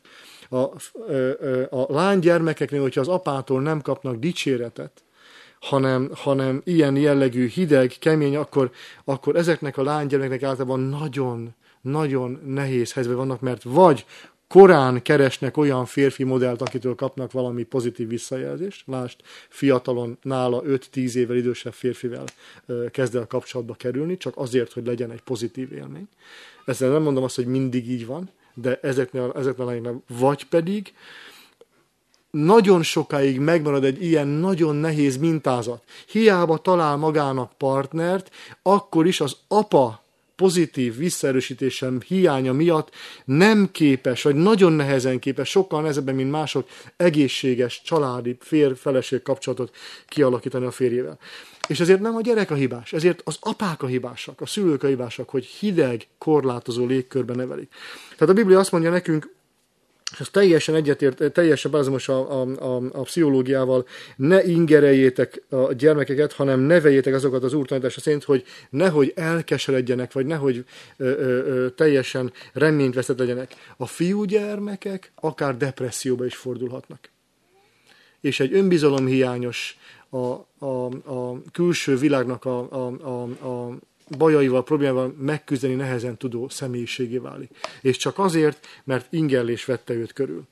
Speaker 1: A lánygyermekeknél, hogyha az apától nem kapnak dicséretet, hanem ilyen jellegű hideg, kemény, akkor ezeknek a lánygyermeknek általában nagyon, nagyon nehéz helyzetben vannak, mert vagy korán keresnek olyan férfi modellt, akitől kapnak valami pozitív visszajelzést. Lásd, fiatalon nála 5-10 évvel idősebb férfivel kezd el kapcsolatba kerülni, csak azért, hogy legyen egy pozitív élmény. Ezzel nem mondom azt, hogy mindig így van, de ezeknél a lányoknál vagy pedig nagyon sokáig megmarad egy ilyen nagyon nehéz mintázat. Hiába talál magának partnert, akkor is az apa pozitív visszaerősítésem hiánya miatt nem képes, vagy nagyon nehezen képes, sokkal nehezebben, mint mások, egészséges családi férj-feleség kapcsolatot kialakítani a férjével. És ezért nem a gyerek a hibás, ezért az apák a hibásak, a szülők a hibásak, hogy hideg, korlátozó légkörben nevelik. Tehát a Biblia azt mondja nekünk, és ez teljesen egyetért, teljesen párhuzamos a pszichológiával, ne ingereljétek a gyermekeket, hanem neveljétek azokat az Úr tanítása szerint, hogy nehogy elkeseredjenek, vagy nehogy teljesen reményt vesztett legyenek. A fiúgyermekek akár depresszióba is fordulhatnak. És egy önbizalomhiányos, a külső világnak a bajaival, problémával megküzdeni nehezen tudó személyiségé válik. És csak azért, mert ingerlés vette őt körül.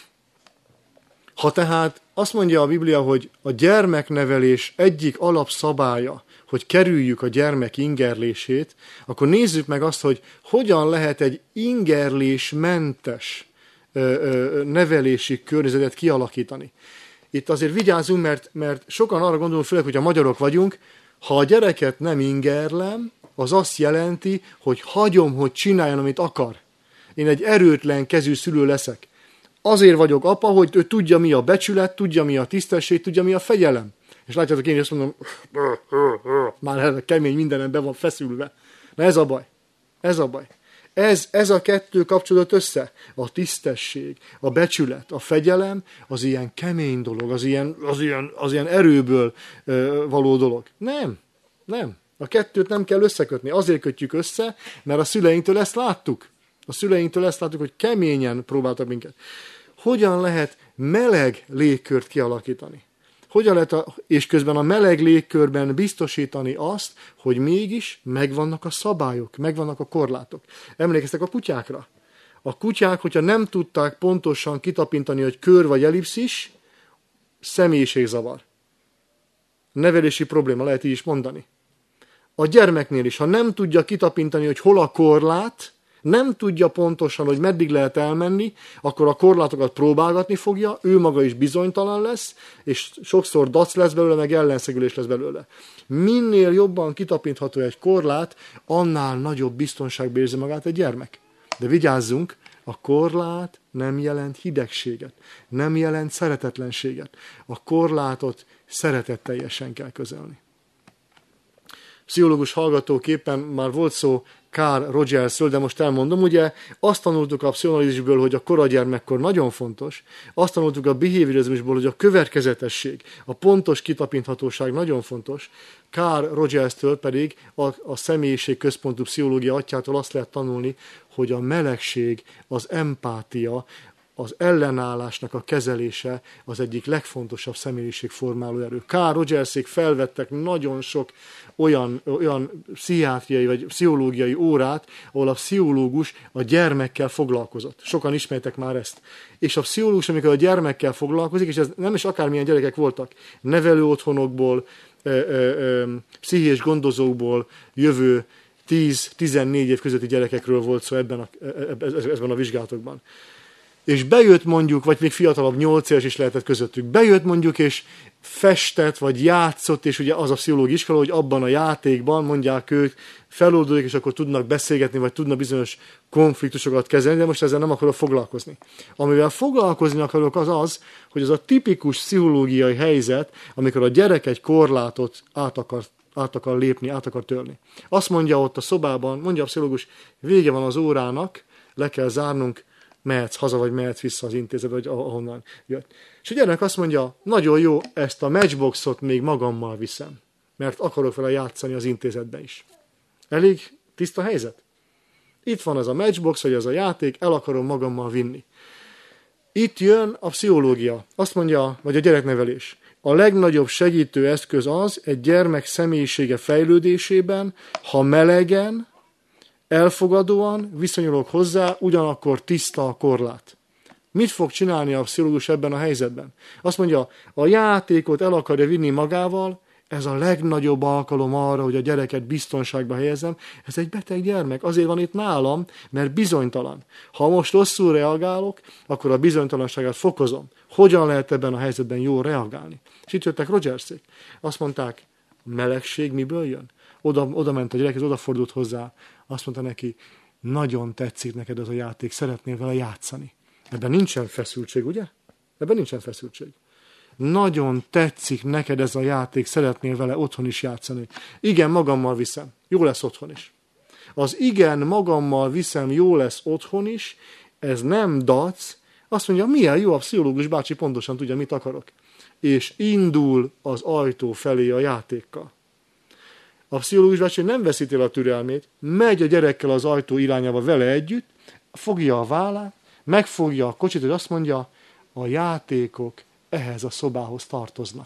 Speaker 1: Ha tehát azt mondja a Biblia, hogy a gyermeknevelés egyik alapszabálya, hogy kerüljük a gyermek ingerlését, akkor nézzük meg azt, hogy hogyan lehet egy ingerlésmentes nevelési környezetet kialakítani. Itt azért vigyázzunk, mert sokan arra gondolunk, főleg, hogy a magyarok vagyunk, ha a gyereket nem ingerlem, az azt jelenti, hogy hagyom, hogy csináljon, amit akar. Én egy erőtlen kezű szülő leszek. Azért vagyok apa, hogy ő tudja, mi a becsület, tudja, mi a tisztesség, tudja, mi a fegyelem. És látjátok, én is azt mondom, már kemény mindenem be van feszülve. Na ez a baj. Ez a baj. Ez a kettő kapcsolódott össze. A tisztesség, a becsület, a fegyelem, az ilyen kemény dolog, az ilyen erőből való dolog. Nem. A kettőt nem kell összekötni. Azért kötjük össze, mert a szüleinktől ezt láttuk. Hogy keményen próbáltak minket. Hogyan lehet meleg légkört kialakítani? Hogyan lehet és közben a meleg légkörben biztosítani azt, hogy mégis megvannak a szabályok, megvannak a korlátok. Emlékeztek a kutyákra? A kutyák, hogyha nem tudták pontosan kitapintani, hogy kör vagy ellipszis, személyiségzavar. Nevelési probléma, lehet így is mondani. A gyermeknél is, ha nem tudja kitapintani, hogy hol a korlát, nem tudja pontosan, hogy meddig lehet elmenni, akkor a korlátokat próbálgatni fogja, ő maga is bizonytalan lesz, és sokszor dac lesz belőle, meg ellenszegülés lesz belőle. Minél jobban kitapintható egy korlát, annál nagyobb biztonságban érzi magát egy gyermek. De vigyázzunk, a korlát nem jelent hidegséget, nem jelent szeretetlenséget. A korlátot szeretetteljesen kell közölni. pszichológus hallgatóképpen már volt szó Carl Rogersről, de most elmondom, ugye azt tanultuk a pszichoanalízisből, hogy a koragyermekkor nagyon fontos, azt tanultuk a behaviorizmusból, hogy a következetesség, a pontos kitapinthatóság nagyon fontos, Carl Rogerstől pedig a személyiség központú pszichológia atyától azt lehet tanulni, hogy a melegség, az empátia, az ellenállásnak a kezelése az egyik legfontosabb személyiségformáló erő. Carl Rogersék felvettek nagyon sok olyan pszichiátriai vagy pszichológiai órát, ahol a pszichológus a gyermekkel foglalkozott. Sokan ismertek már ezt. És a pszichológus, amikor a gyermekkel foglalkozik, és ez nem is akármilyen gyerekek voltak, nevelő otthonokból, pszichés gondozókból jövő 10-14 év közötti gyerekekről volt szó ebben a vizsgálatokban. És bejött mondjuk, vagy még fiatalabb, 8 éves is lehetett közöttük, bejött mondjuk, és festett, vagy játszott, és ugye az a pszichológiai iskola, hogy abban a játékban, mondják ők, feloldódik, és akkor tudnak beszélgetni, vagy tudnak bizonyos konfliktusokat kezelni, de most ezzel nem akarok foglalkozni. Amivel foglalkozni akarok az, hogy az a tipikus pszichológiai helyzet, amikor a gyerek egy korlátot át akar lépni, át akar törni. Azt mondja ott a szobában, mondja a pszichológus, vége van az órának, le kell zárnunk, mehetsz haza, vagy mehetsz vissza az intézetbe, vagy ahonnan jött. És a gyermek azt mondja, nagyon jó, ezt a matchboxot még magammal viszem, mert akarok vele játszani az intézetbe is. Elég tiszta helyzet? Itt van ez a matchbox, vagy ez a játék, el akarom magammal vinni. Itt jön a pszichológia, azt mondja, vagy a gyereknevelés. A legnagyobb segítő eszköz az egy gyermek személyisége fejlődésében, ha melegen, elfogadóan viszonyulok hozzá, ugyanakkor tiszta a korlát. Mit fog csinálni a pszichológus ebben a helyzetben? Azt mondja, a játékot el akarja vinni magával, ez a legnagyobb alkalom arra, hogy a gyereket biztonságba helyezzem. Ez egy beteg gyermek, azért van itt nálam, mert bizonytalan. Ha most rosszul reagálok, akkor a bizonytalanságát fokozom. Hogyan lehet ebben a helyzetben jól reagálni? És itt jöttek Rogersék. Azt mondták, melegség miből jön? Oda ment a gyerekhez, odafordult hozzá. Azt mondta neki, nagyon tetszik neked ez a játék, szeretnél vele játszani. Ebben nincsen feszültség, ugye? Ebben nincsen feszültség. Nagyon tetszik neked ez a játék, szeretnél vele otthon is játszani. Igen, magammal viszem. Jó lesz otthon is. Az igen, magammal viszem, jó lesz otthon is, ez nem dac. Azt mondja, milyen jó, a pszichológus bácsi pontosan tudja, mit akarok. És indul az ajtó felé a játékkal. A pszichológus bácsi nem veszíti el a türelmét, megy a gyerekkel az ajtó irányába vele együtt, fogja a vállát, megfogja a kocsit, és azt mondja, a játékok ehhez a szobához tartoznak.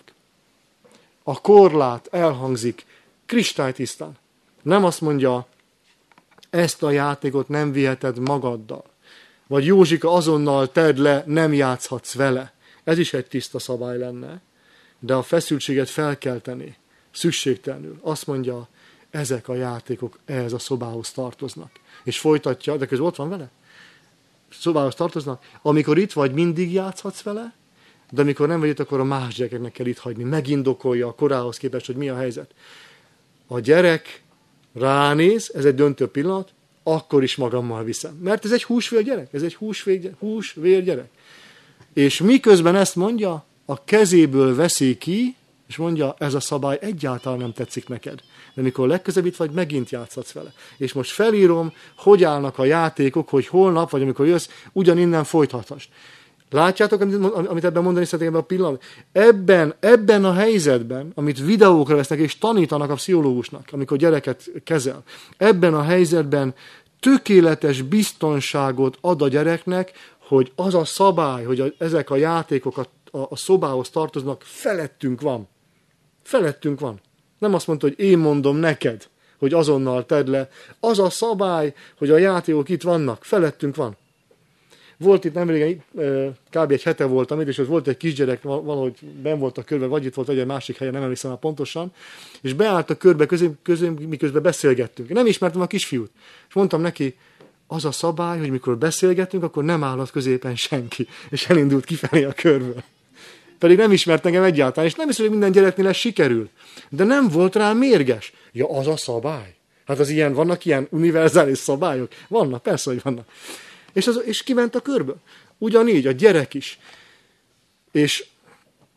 Speaker 1: A korlát elhangzik kristálytisztán. Nem azt mondja, ezt a játékot nem viheted magaddal. Vagy Józsika, azonnal tedd le, nem játszhatsz vele. Ez is egy tiszta szabály lenne, de a feszültséget felkelteni szükségtelenül. Azt mondja, ezek a játékok ehhez a szobához tartoznak. És folytatja, de közben ott van vele. Szobához tartoznak. Amikor itt vagy, mindig játszhatsz vele, de amikor nem vagy itt, akkor a más gyerekeknek kell itt hagyni. Megindokolja a korához képest, hogy mi a helyzet. A gyerek ránéz, ez egy döntő pillanat, akkor is magammal viszem. Mert ez egy húsvér gyerek. Ez egy húsvér gyerek. És miközben ezt mondja, a kezéből veszi ki, és mondja, ez a szabály egyáltalán nem tetszik neked. De mikor legközelebb itt vagy, megint játszhatsz vele. És most felírom, hogy állnak a játékok, hogy holnap, vagy amikor jössz, ugyaninnen folytathast. Látjátok, amit ebben mondani szeretnék ebben a pillanatban? Ebben a helyzetben, amit videókra vesznek és tanítanak a pszichológusnak, amikor gyereket kezel, ebben a helyzetben tökéletes biztonságot ad a gyereknek, hogy az a szabály, hogy ezek a játékok a szobához tartoznak, felettünk van. Felettünk van. Nem azt mondta, hogy én mondom neked, hogy azonnal tedd le. Az a szabály, hogy a játékok itt vannak, felettünk van. Volt itt nemrégen, kb. Egy hete voltam itt, és ott volt egy kisgyerek, valahogy benn volt a körbe, vagy itt volt egy másik helyen, nem emlékszem már pontosan, és beállt a körbe közém, miközben beszélgettünk. Én nem ismertem a kisfiút. És mondtam neki, az a szabály, hogy mikor beszélgetünk, akkor nem állhat középen senki. És elindult kifelé a körből. Pedig nem ismert engem egyáltalán, és nem hiszem, hogy minden gyereknél ez sikerül. De nem volt rá mérges. Ja, az a szabály. Hát az ilyen, vannak ilyen univerzális szabályok? Vannak, persze, hogy vannak. És kiment a körből. Ugyanígy, a gyerek is. És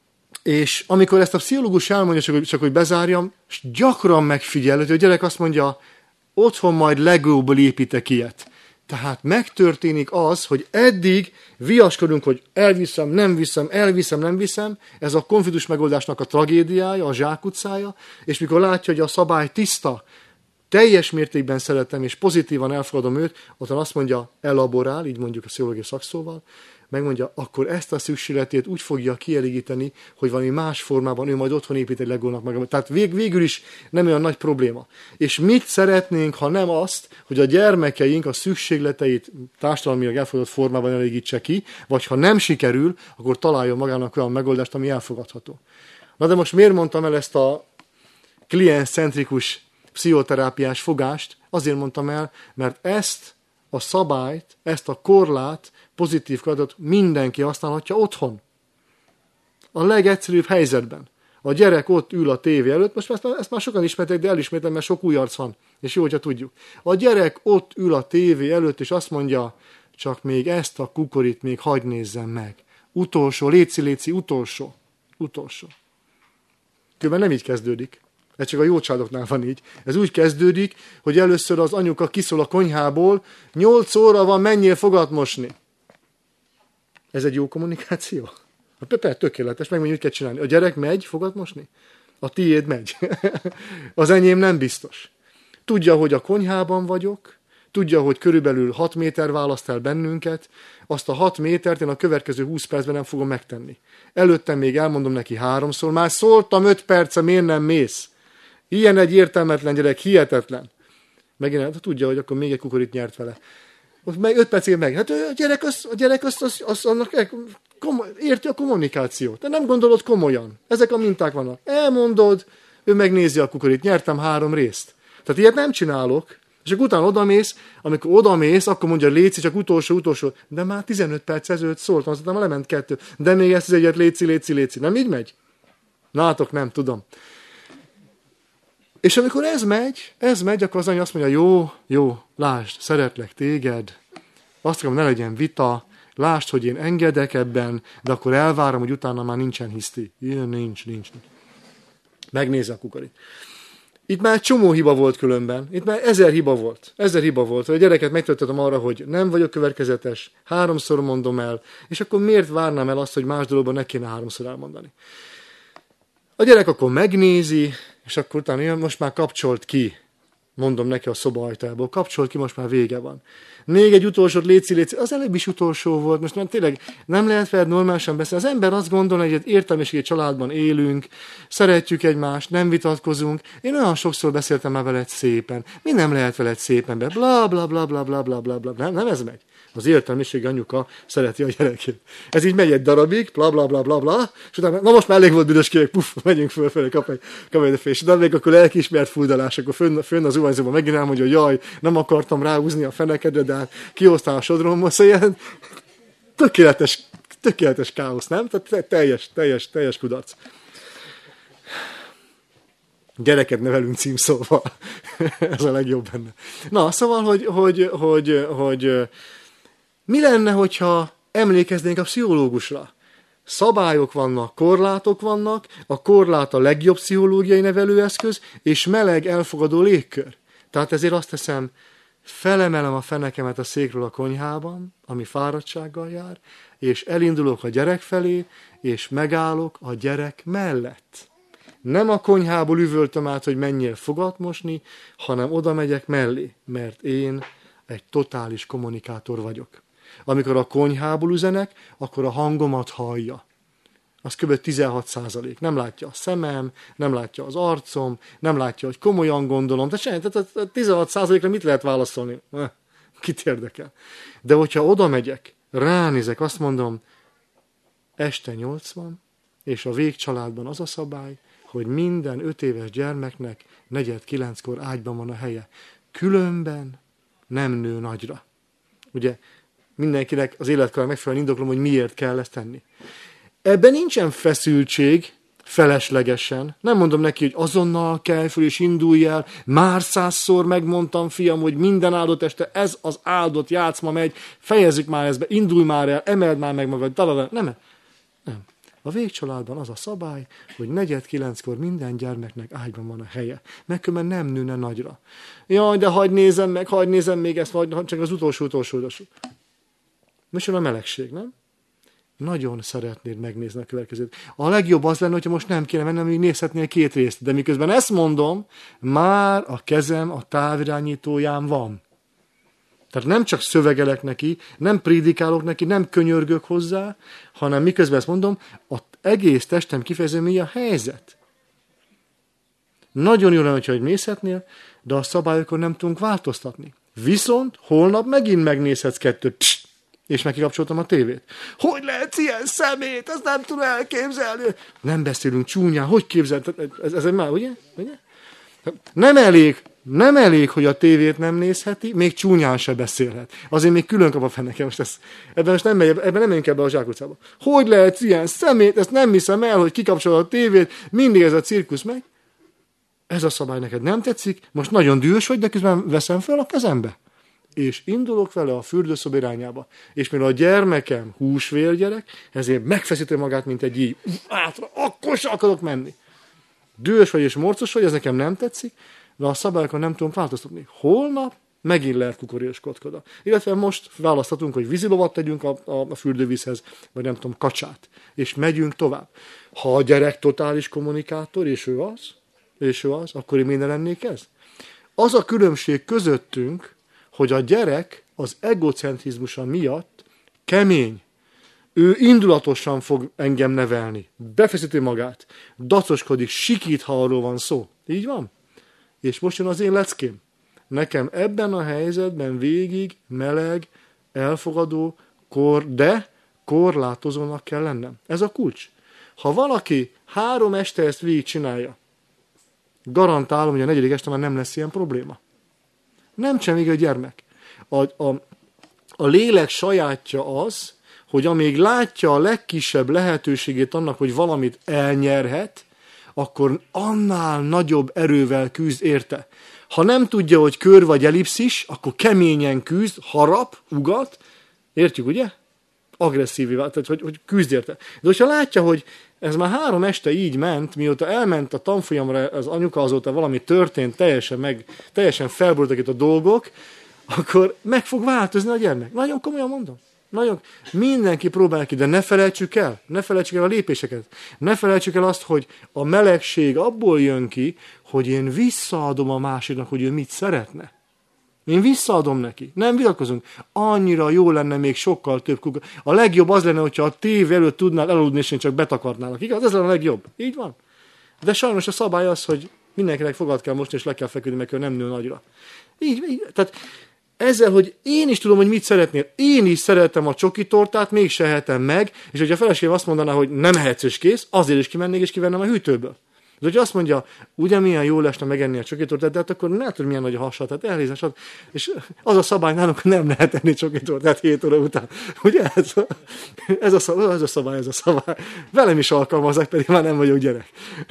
Speaker 1: És amikor ezt a pszichológus elmondja, csak hogy bezárjam, és gyakran megfigyel, hogy a gyerek azt mondja, otthon majd legóból építek ilyet. Tehát megtörténik az, hogy eddig viaskodunk, hogy elviszem, nem viszem, elviszem, nem viszem. Ez a konfliktus megoldásnak a tragédiája, a zsákutcája, és mikor látja, hogy a szabály tiszta, teljes mértékben szeretem, és pozitívan elfogadom őt, ottan azt mondja, elaborál, így mondjuk a pszichológiai szakszóval, megmondja, akkor ezt a szükségletét úgy fogja kielégíteni, hogy valami más formában ő majd otthon épít egy legónak meg. Tehát végül is nem olyan nagy probléma. És mit szeretnénk, ha nem azt, hogy a gyermekeink a szükségleteit társadalmilag elfogadott formában elégítse ki, vagy ha nem sikerül, akkor találjon magának olyan megoldást, ami elfogadható. Na de most miért mondtam el ezt a klienscentrikus pszichoterápiás fogást? Azért mondtam el, mert ezt a szabályt, ezt a korlát, pozitív karatot mindenki használhatja otthon. A legegyszerűbb helyzetben. A gyerek ott ül a tévé előtt, most ezt már sokan ismertek, de elismétlem, mert sok új arc van, és jó, hogyha tudjuk. A gyerek ott ül a tévé előtt, és azt mondja, csak még ezt a kukorit még hadd nézzem meg. Utolsó, léci, utolsó. Különben nem így kezdődik. Ez csak a jó családoknál van így. Ez úgy kezdődik, hogy először az anyuka kiszól a konyhából, 8 óra van, menjél fogat mosni. Ez egy jó kommunikáció? Persze, tökéletes, meg úgy kell csinálni. A gyerek megy fogat mosni? A tiéd megy. Az enyém nem biztos. Tudja, hogy a konyhában vagyok, tudja, hogy körülbelül 6 méter választ el bennünket, azt a 6 métert én a következő 20 percben nem fogom megtenni. Előttem még elmondom neki 3-szor, már szóltam 5 perce, miért nem mész? Ilyen egy értelmetlen gyerek, hihetetlen. Megint tudja, hogy akkor még egy kukorit nyert vele. Ott meg 5 percig meg. Hát a gyerek annak érti a kommunikációt. Te nem gondolod komolyan. Ezek a minták vannak. Elmondod, ő megnézi a kukorit. Nyertem 3 részt. Tehát ilyet nem csinálok. És akkor utána odamész, amikor odamész, akkor mondja, léci, csak utolsó. De már 15 perc ezelőtt szóltam, aztán már lement 2. De még ezt az egyet, léci. Nem így megy? Látok, nem tudom. És amikor ez megy, akkor az anya azt mondja, jó, lásd, szeretlek téged, azt akarom, ne legyen vita, lásd, hogy én engedek ebben, de akkor elvárom, hogy utána már nincsen hiszti. Ilyen nincs. Megnézi a kukorit. Itt már egy csomó hiba volt különben, itt már 1000 hiba volt, hogy a gyereket megtöltöttem arra, hogy nem vagyok következetes, 3-szor mondom el, és akkor miért várnám el azt, hogy más dologban ne kéne 3-szor elmondani. A gyerek akkor megnézi, és akkor utána most már kapcsolt ki, mondom neki a szobaajtából, kapcsolt ki, most már vége van. Még egy utolsót, léci, az előbb is utolsó volt, most már tényleg nem lehet veled normálisan beszélni. Az ember azt gondolja, hogy egy értelmiségi családban élünk, szeretjük egymást, nem vitatkozunk. Én olyan sokszor beszéltem már veled szépen. Mi nem lehet veled szépen be? Bla, bla, bla, bla, bla, bla, bla, bla. Nem ez megy. Az értelmiségi anyuka szereti a gyerekét. Ez így megy egy darabig, bla, bla, bla, bla, bla, és utána, na most már elég volt büdös kérek, megyünk fölfelé, kap egy fél, és utána még akkor lelkiismert fújdalás, akkor fönn az zuhanyzóban megint elmondja, hogy jaj, nem akartam ráhúzni a fenekedre, de hát kihoztál a sodromból, szóval ilyen tökéletes káosz, nem? Tehát teljes kudarc. Gyereket nevelünk címszóval. Ez a legjobb benne. Na, szóval, hogy mi lenne, hogyha emlékeznénk a pszichológusra? Szabályok vannak, korlátok vannak, a korlát a legjobb pszichológiai nevelőeszköz, és meleg, elfogadó légkör. Tehát ezért azt teszem, felemelem a fenekemet a székről a konyhában, ami fáradtsággal jár, és elindulok a gyerek felé, és megállok a gyerek mellett. Nem a konyhából üvöltöm át, hogy menjél fogat mosni, hanem oda megyek mellé, mert én egy totális kommunikátor vagyok. Amikor a konyhából üzenek, akkor a hangomat hallja. Az kb. 16%. Nem látja a szemem, nem látja az arcom, nem látja, hogy komolyan gondolom. Tehát 16%-ra mit lehet válaszolni? Kit érdekel? De hogyha oda megyek, ránézek, azt mondom, este 80, és a végcsaládban az a szabály, hogy minden 5 éves gyermeknek 8:45 ágyban van a helye. Különben nem nő nagyra. Ugye mindenkinek az életkorán megfelelően indoklom, hogy miért kell ezt tenni. Ebben nincsen feszültség, feleslegesen. Nem mondom neki, hogy azonnal kelj föl és indulj el. Már 100-szor megmondtam, fiam, hogy minden áldott este ez az áldott játszma megy. Fejezzük már ezt be, indulj már el, emeld már meg magad. Nem. A végcsaládban az a szabály, hogy 8:45 minden gyermeknek ágyban van a helye. Mert különben nem nőne nagyra. Jaj, de hagyd nézem még ezt, vagy csak az utolsó. Most jön a melegség, nem? Nagyon szeretnéd megnézni a következőt. A legjobb az lenne, hogyha most nem kéne mennem, még nézhetnél 2 részt. De miközben ezt mondom, már a kezem a távirányítóján van. Tehát nem csak szövegelek neki, nem prédikálok neki, nem könyörgök hozzá, hanem miközben ezt mondom, az egész testem kifejező, mi a helyzet. Nagyon jó lenne, hogy nézhetnél, de a szabályokon nem tudunk változtatni. Viszont holnap megint megnézhetsz 2, és megkikapcsoltam a tévét. Hogy lehet ilyen szemét? Ezt nem tudom elképzelni. Nem beszélünk csúnyán, hogy képzeld? Ez már, ugye? Nem elég, hogy a tévét nem nézheti, még csúnyán se beszélhet. Azért még külön kap a feneke. Most ebben nem megyünk ebbe a zsákutcába. Hogy lehet ilyen szemét? Ezt nem hiszem el, hogy kikapcsolod a tévét, mindig ez a cirkusz megy. Ez a szabály neked nem tetszik, most nagyon dühös vagy, de közben veszem fel a kezembe. És indulok vele a fürdőszoba irányába. És mivel a gyermekem húsvérgyerek, ezért megfeszíti magát, mint egy így átra, akkor se akarok menni. Dühös vagy és morcos vagy, ez nekem nem tetszik, de a szabályokon nem tudom változtatni. Holnap megint lehet kukorélskodkoda. Illetve most választhatunk, hogy vízilovat tegyünk a fürdővízhez, vagy nem tudom, kacsát. És megyünk tovább. Ha a gyerek totális kommunikátor, és ő az, akkor én minden lennék ez. Az a különbség közöttünk, hogy a gyerek az egocentrizmusa miatt kemény. Ő indulatosan fog engem nevelni. Befeszíti magát, dacoskodik, sikít, ha arról van szó. Így van? És most jön az én leckém. Nekem ebben a helyzetben végig meleg, elfogadó, de korlátozónak kell lennem. Ez a kulcs. Ha valaki 3 este ezt végig csinálja, garantálom, hogy a 4. este már nem lesz ilyen probléma. Nem sem még a gyermek. A lélek sajátja az, hogy amíg látja a legkisebb lehetőségét annak, hogy valamit elnyerhet, akkor annál nagyobb erővel küzd érte. Ha nem tudja, hogy kör vagy ellipszis, akkor keményen küzd, harap, ugat, értjük, ugye? Agresszívvé vált, tehát hogy küzd érte. De hogyha látja, hogy ez már 3 este így ment, mióta elment a tanfolyamra az anyuka, azóta valami történt, teljesen felborultak itt a dolgok, akkor meg fog változni a gyermek. Nagyon komolyan mondom. Mindenki próbál ki, de ne felejtsük el a lépéseket. Ne felejtsük el azt, hogy a melegség abból jön ki, hogy én visszaadom a másiknak, hogy ő mit szeretne. Én visszaadom neki. Nem vitatkozunk. Annyira jó lenne még sokkal több kuka. A legjobb az lenne, hogyha a tévé előtt tudnál aludni, és én csak betakarnálak. Igaz? Ez lenne a legjobb. Így van. De sajnos a szabály az, hogy mindenkinek fogad kell mosni, és le kell feküdni, mert ő nem nő nagyra. Így. Tehát ezzel, hogy én is tudom, hogy mit szeretnél. Én is szeretem a csokitortát, mégse ehetem meg, és hogyha a feleségem azt mondaná, hogy nem ehetsz és kész, azért is kimennék és kivennem a hűtőből. De hogyha azt mondja, ugye milyen jó lesne megenni a csokitortát, de hát akkor nem tudom, milyen nagy a hasa, tehát elnézést. És az a szabály nálunk, hogy nem lehet enni csokitortát 7 óra után. Ugye ez a szabály. Velem is alkalmazzák, pedig már nem vagyok gyerek.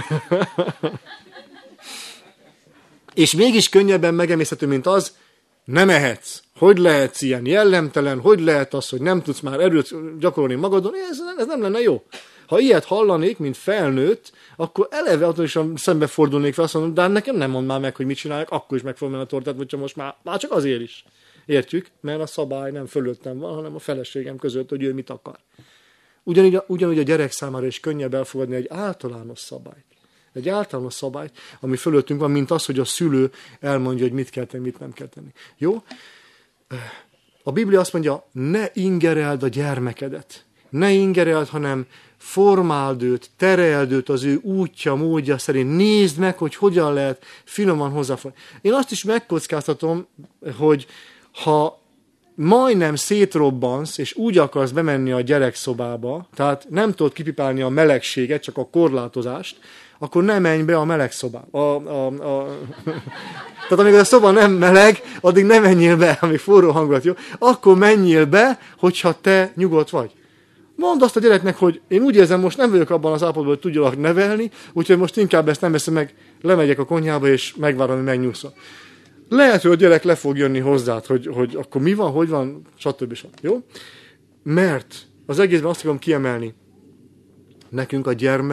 Speaker 1: És mégis könnyebben megemészhető, mint az, nem ehetsz. Hogy lehetsz ilyen jellemtelen, hogy lehet az, hogy nem tudsz már erőt gyakorolni magadon, ez nem lenne jó. Ha ilyet hallanék, mint felnőtt, akkor eleve automatikusan szembefordulnék fel, azt mondom, de nekem nem mond már meg, hogy mit csinálják, akkor is meg fogom menni a tortát, vagy most már csak azért is. Értjük? Mert a szabály nem fölöttem van, hanem a feleségem között, hogy ő mit akar. Ugyanúgy a gyerek számára is könnyebb elfogadni egy általános szabályt. Egy általános szabályt, ami fölöttünk van, mint az, hogy a szülő elmondja, hogy mit kell tenni, mit nem kell tenni. Jó? A Biblia azt mondja, ne ingereld a gyermekedet. Ne ingereld, hanem formáld őt, tereld őt az ő útja, módja szerint. Nézd meg, hogy hogyan lehet finoman hozzáfogni. Én azt is megkockáztatom, hogy ha majdnem szétrobbansz, és úgy akarsz bemenni a gyerekszobába, tehát nem tudod kipipálni a melegséget, csak a korlátozást, akkor ne menj be a meleg szobába. Tehát amíg a szoba nem meleg, addig ne menjél be, amíg forró hangulat jó, akkor menjél be, hogyha te nyugodt vagy. Mondd azt a gyereknek, hogy én úgy érzem, most nem vagyok abban az állapotban, hogy tudjalak nevelni, úgyhogy most inkább ezt nem veszem meg, lemegyek a konyhába, és megvárom, hogy megnyugszol. Lehet, hogy a gyerek le fog jönni hozzád, hogy akkor mi van, hogy van, stb. Jó? Mert az egészben azt akarom kiemelni, Nekünk a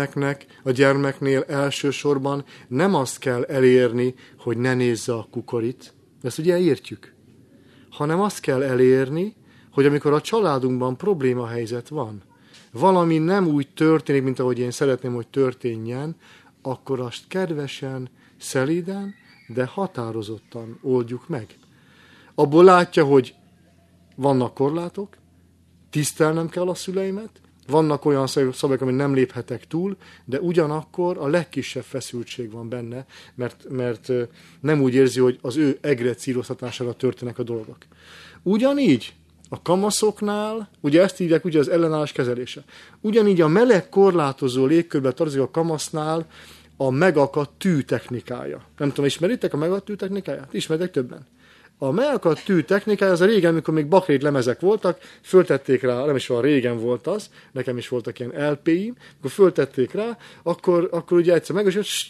Speaker 1: gyermeknél elsősorban nem azt kell elérni, hogy ne nézze a kukorit, ezt ugye értjük, hanem azt kell elérni, hogy amikor a családunkban problémahelyzet van, valami nem úgy történik, mint ahogy én szeretném, hogy történjen, akkor azt kedvesen, szelíden, de határozottan oldjuk meg. Abból látja, hogy vannak korlátok, tisztelnem kell a szüleimet, vannak olyan szabályok, amit nem léphetek túl, de ugyanakkor a legkisebb feszültség van benne, mert nem úgy érzi, hogy az ő egrecíroztatására történnek a dolgok. Ugyanígy a kamaszoknál, ugye ezt hívják ugye az ellenállás kezelése. Ugyanígy a meleg korlátozó légkörbe tartozik a kamasznál a megakadt tű technikája. Nem tudom, ismeritek a megakadt tű technikáját? Ismeritek többen? A megakadt tű technikája az a régen, amikor még bakrét lemezek voltak, föltették rá, nem is olyan régen volt az, nekem is voltak ilyen LP-im, akkor föltették rá, akkor ugye egyszer meg, és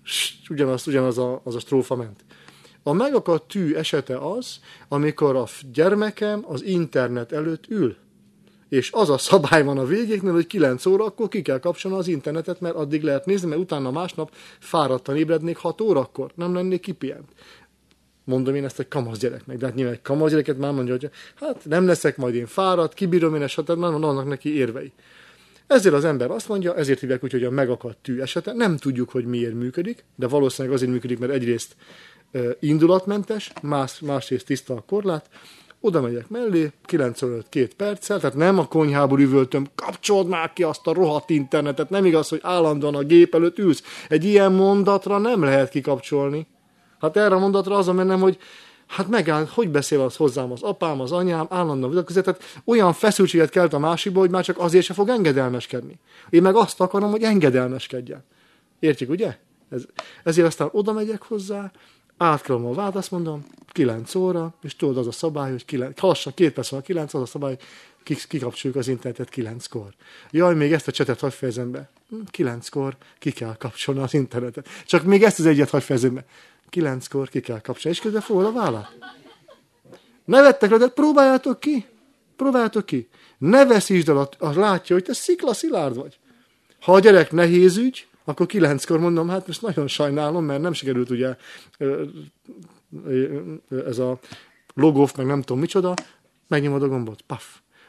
Speaker 1: ugyanaz a strófa ment. A megakadt tű esete az, amikor a gyermekem az internet előtt ül. És az a szabály van a végéknél, hogy 9 órakor ki kell kapcsolni az internetet, mert addig lehet nézni, mert utána másnap fáradtan ébrednék 6 órakor. Nem lennék kipihent. Mondom én ezt egy kamasz gyereknek, de hát nyilván egy kamasz gyereket már mondja, hogy hát nem leszek majd én fáradt, kibírom én esetet, már vannak neki érvei. Ezért az ember azt mondja, ezért hívják úgy, hogy a megakadt tű esete, nem tudjuk, hogy miért működik, de valószínűleg azért működik, mert egyrészt indulatmentes, másrészt tiszta a korlát, oda megyek mellé, 9-2 perccel, tehát nem a konyhából üvöltöm, kapcsold már ki azt a rohadt internetet, nem igaz, hogy állandóan a gép előtt ülsz. Egy ilyen mondatra nem lehet kikapcsolni. Hát erre a mondatra az a mennem, hogy hát megáll, hogy beszél az hozzám az apám, az anyám, állandóan vitatkozik, tehát olyan feszültséget kelt a másikba, hogy már csak azért se fog engedelmeskedni. Én meg azt akarom, hogy engedelmeskedjen. Értjük, ugye? Ezért aztán oda megyek hozzá, átkalom a vád, azt mondom, 9 óra, és tudod, az a szabály, hogy lassan 2 perc van 9, az a szabály, kikapcsoljuk az internetet 9-kor. Jaj, még ezt a csetet hadd fejezem be. 9-kor ki kell kapcsolni az internetet. Csak még ezt az egyet hadd fejezem be. 9-kor ki kell kapcsolni, és közben fogod a vállát. Nevettek rá, de próbáljátok ki. Ne veszítsd el, látja, hogy te sziklaszilárd vagy. Ha a gyerek nehéz ügy, akkor 9-kor mondom, hát most nagyon sajnálom, mert nem sikerült ugye ez a logóf, meg nem tudom micsoda, megnyomod a gombot, paf.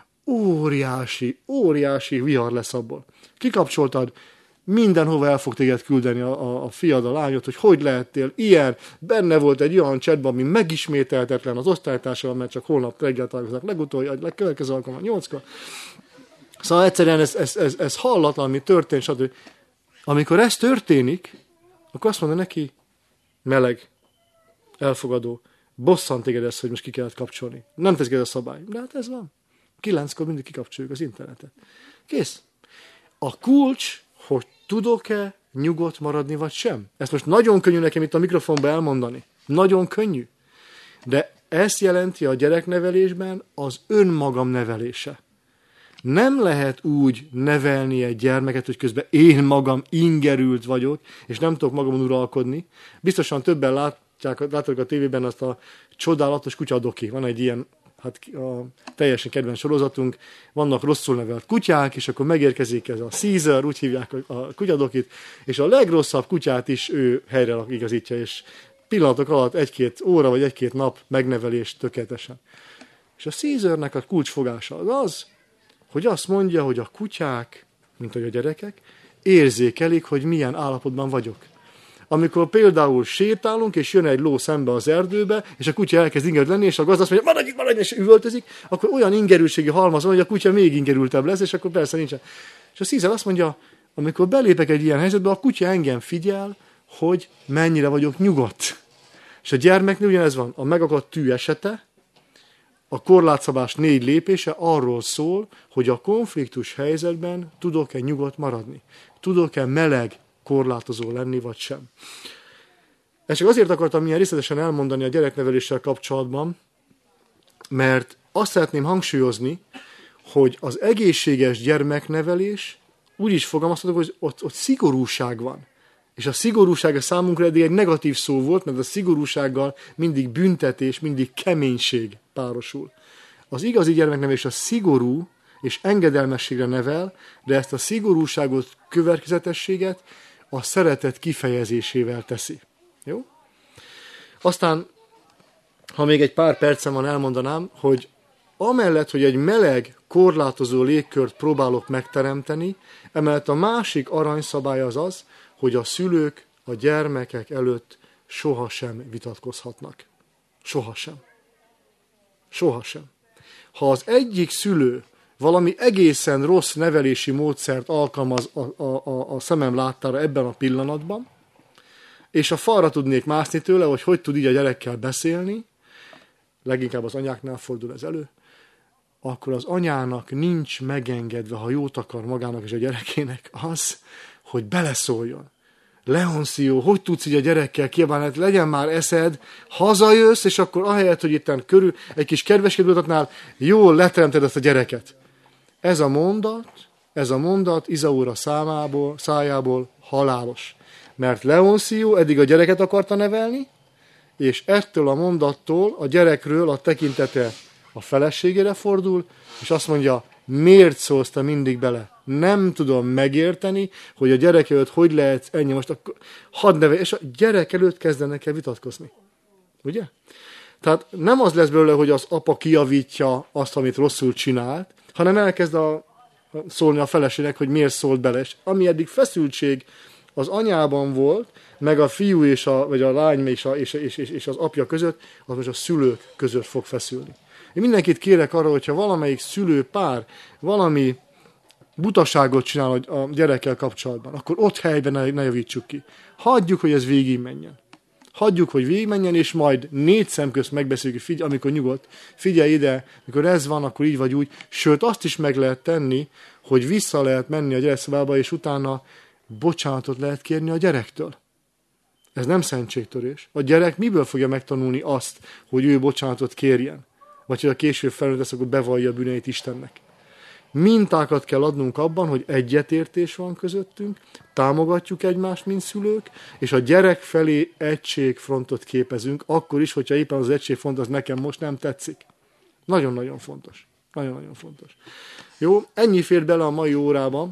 Speaker 1: Óriási vihar lesz abból. Kikapcsoltad, mindenhova el fog téged küldeni a fiad, a lányod, hogy lehettél ilyen, benne volt egy olyan chatban, ami megismételtetlen az osztálytársal, mert csak holnap reggel találkoznak legutóbb, legkövetkező alkalommal 8-kor. Szóval egyszerűen ez hallatlan, mi történt, stb. Amikor ez történik, akkor azt mondja neki, meleg, elfogadó, bosszant téged ez, hogy most ki kellett kapcsolni. Nem teszik ez a szabály. De hát ez van. 9-kor mindig kikapcsoljuk az internetet. Kész. A kulcs, hogy tudok-e nyugodt maradni, vagy sem. Ezt most nagyon könnyű nekem itt a mikrofonba elmondani. Nagyon könnyű. De ezt jelenti a gyereknevelésben az önmagam nevelése. Nem lehet úgy nevelni egy gyermeket, hogy közben én magam ingerült vagyok, és nem tudok magamon uralkodni. Biztosan többen látják a tévében azt a csodálatos kutyadoki. Van egy ilyen, hát a teljesen kedvenc sorozatunk, vannak rosszul nevelt kutyák, és akkor megérkezik ez a Caesar, úgy hívják a kutyadokit, és a legrosszabb kutyát is ő helyre igazítja, és pillanatok alatt 1-2 óra vagy 1-2 nap megnevelés tökéletesen. És a Caesarnek a kulcsfogása az, hogy azt mondja, hogy a kutyák, mint hogy a gyerekek, érzékelik, hogy milyen állapotban vagyok. Amikor például sétálunk, és jön egy ló szembe az erdőbe, és a kutya elkezd ingerült lenni, és a gazda azt mondja, maradj, és üvöltözik, akkor olyan ingerültségi halmaz van, hogy a kutya még ingerültebb lesz, és akkor persze nincsen. És a Caesar azt mondja, amikor belépek egy ilyen helyzetbe, a kutya engem figyel, hogy mennyire vagyok nyugodt. És a gyermeknél ugyanez van, a megakadt tű esete, a korlátszabás 4 lépése arról szól, hogy a konfliktus helyzetben tudok-e nyugodt maradni. Tudok-e meleg korlátozó lenni, vagy sem. Ezt csak azért akartam ilyen részletesen elmondani a gyerekneveléssel kapcsolatban, mert azt szeretném hangsúlyozni, hogy az egészséges gyermeknevelés úgy is fogalmazhatok, hogy ott szigorúság van. És a szigorúság a számunkra eddig egy negatív szó volt, mert a szigorúsággal mindig büntetés, mindig keménység párosul. Az igazi gyermeknevelés a szigorú, és engedelmességre nevel, de ezt a szigorúságot, következetességet a szeretet kifejezésével teszi. Jó? Aztán, ha még egy pár percem van, elmondanám, hogy amellett, hogy egy meleg, korlátozó légkört próbálok megteremteni, emellett a másik aranyszabály az, hogy a szülők a gyermekek előtt sohasem vitatkozhatnak. Sohasem. Sohasem. Ha az egyik szülő valami egészen rossz nevelési módszert alkalmaz a szemem láttára ebben a pillanatban, és a falra tudnék mászni tőle, hogy tud így a gyerekkel beszélni, leginkább az anyáknál fordul ez elő, akkor az anyának nincs megengedve, ha jót akar magának és a gyerekének, az, hogy beleszóljon. Leoncio, hogy tudsz így a gyerekkel kiabálni, hát legyen már eszed, hazajössz, és akkor ahelyett, hogy itten körül egy kis kedveskedőtatnál, jól leteremted ezt a gyereket. Ez a mondat Izaura szájából halálos. Mert Leoncio eddig a gyereket akarta nevelni, és ettől a mondattól a gyerekről a tekintete a feleségére fordul, és azt mondja, miért szólsz te mindig bele? Nem tudom megérteni, hogy a gyerek előtt hogy lehet ennyi most, akkor hadd nevelj, és a gyerek előtt kezdenek el vitatkozni. Ugye? Tehát nem az lesz belőle, hogy az apa kijavítja azt, amit rosszul csinált, hanem elkezd szólni a feleségnek, hogy miért szólt bele. És ami eddig feszültség az anyában volt, meg a fiú vagy a lány és az apja között, az most a szülők között fog feszülni. Én mindenkit kérek arra, hogyha valamelyik szülőpár valami butaságot csinál a gyerekkel kapcsolatban, akkor ott helyben ne javítsuk ki. Hagyjuk, hogy ez végigmenjen. Hagyjuk, hogy végigmenjen, és majd 4 szem közt megbeszéljük, amikor nyugodt, figyelj ide, mikor ez van, akkor így vagy úgy. Sőt, azt is meg lehet tenni, hogy vissza lehet menni a gyerekszobába, és utána bocsánatot lehet kérni a gyerektől. Ez nem szentségtörés. A gyerek miből fogja megtanulni azt, hogy ő bocsánatot kérjen? Vagy hogy a később felnőtt lesz, akkor bevallja a bűneit Istennek. Mintákat kell adnunk abban, hogy egyetértés van közöttünk, támogatjuk egymást, mint szülők, és a gyerek felé egységfrontot képezünk, akkor is, hogyha éppen az egységfront az nekem most nem tetszik. Nagyon-nagyon fontos. Nagyon-nagyon fontos. Jó, ennyi fér bele a mai órába,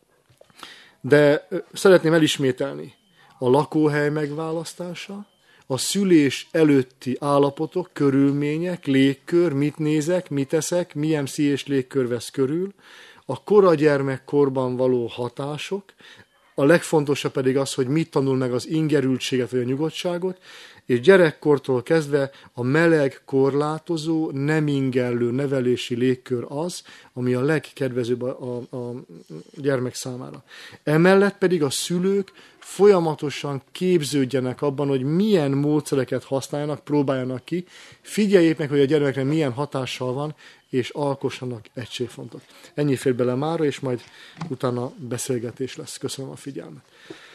Speaker 1: de szeretném elismételni. A lakóhely megválasztása, a szülés előtti állapotok, körülmények, légkör, mit nézek, mit eszek, milyen szíves légkör vesz körül, a kora gyermekkorban való hatások, a legfontosabb pedig az, hogy mit tanul meg az ingerültséget vagy a nyugodtságot, és gyerekkortól kezdve a meleg, korlátozó, nem ingellő nevelési légkör az, ami a legkedvezőbb a gyermek számára. Emellett pedig a szülők folyamatosan képződjenek abban, hogy milyen módszereket használjanak, próbáljanak ki, figyeljék meg, hogy a gyermekre milyen hatással van, és alkossanak egységfontot. Ennyi fér bele mára, és majd utána beszélgetés lesz. Köszönöm a figyelmet.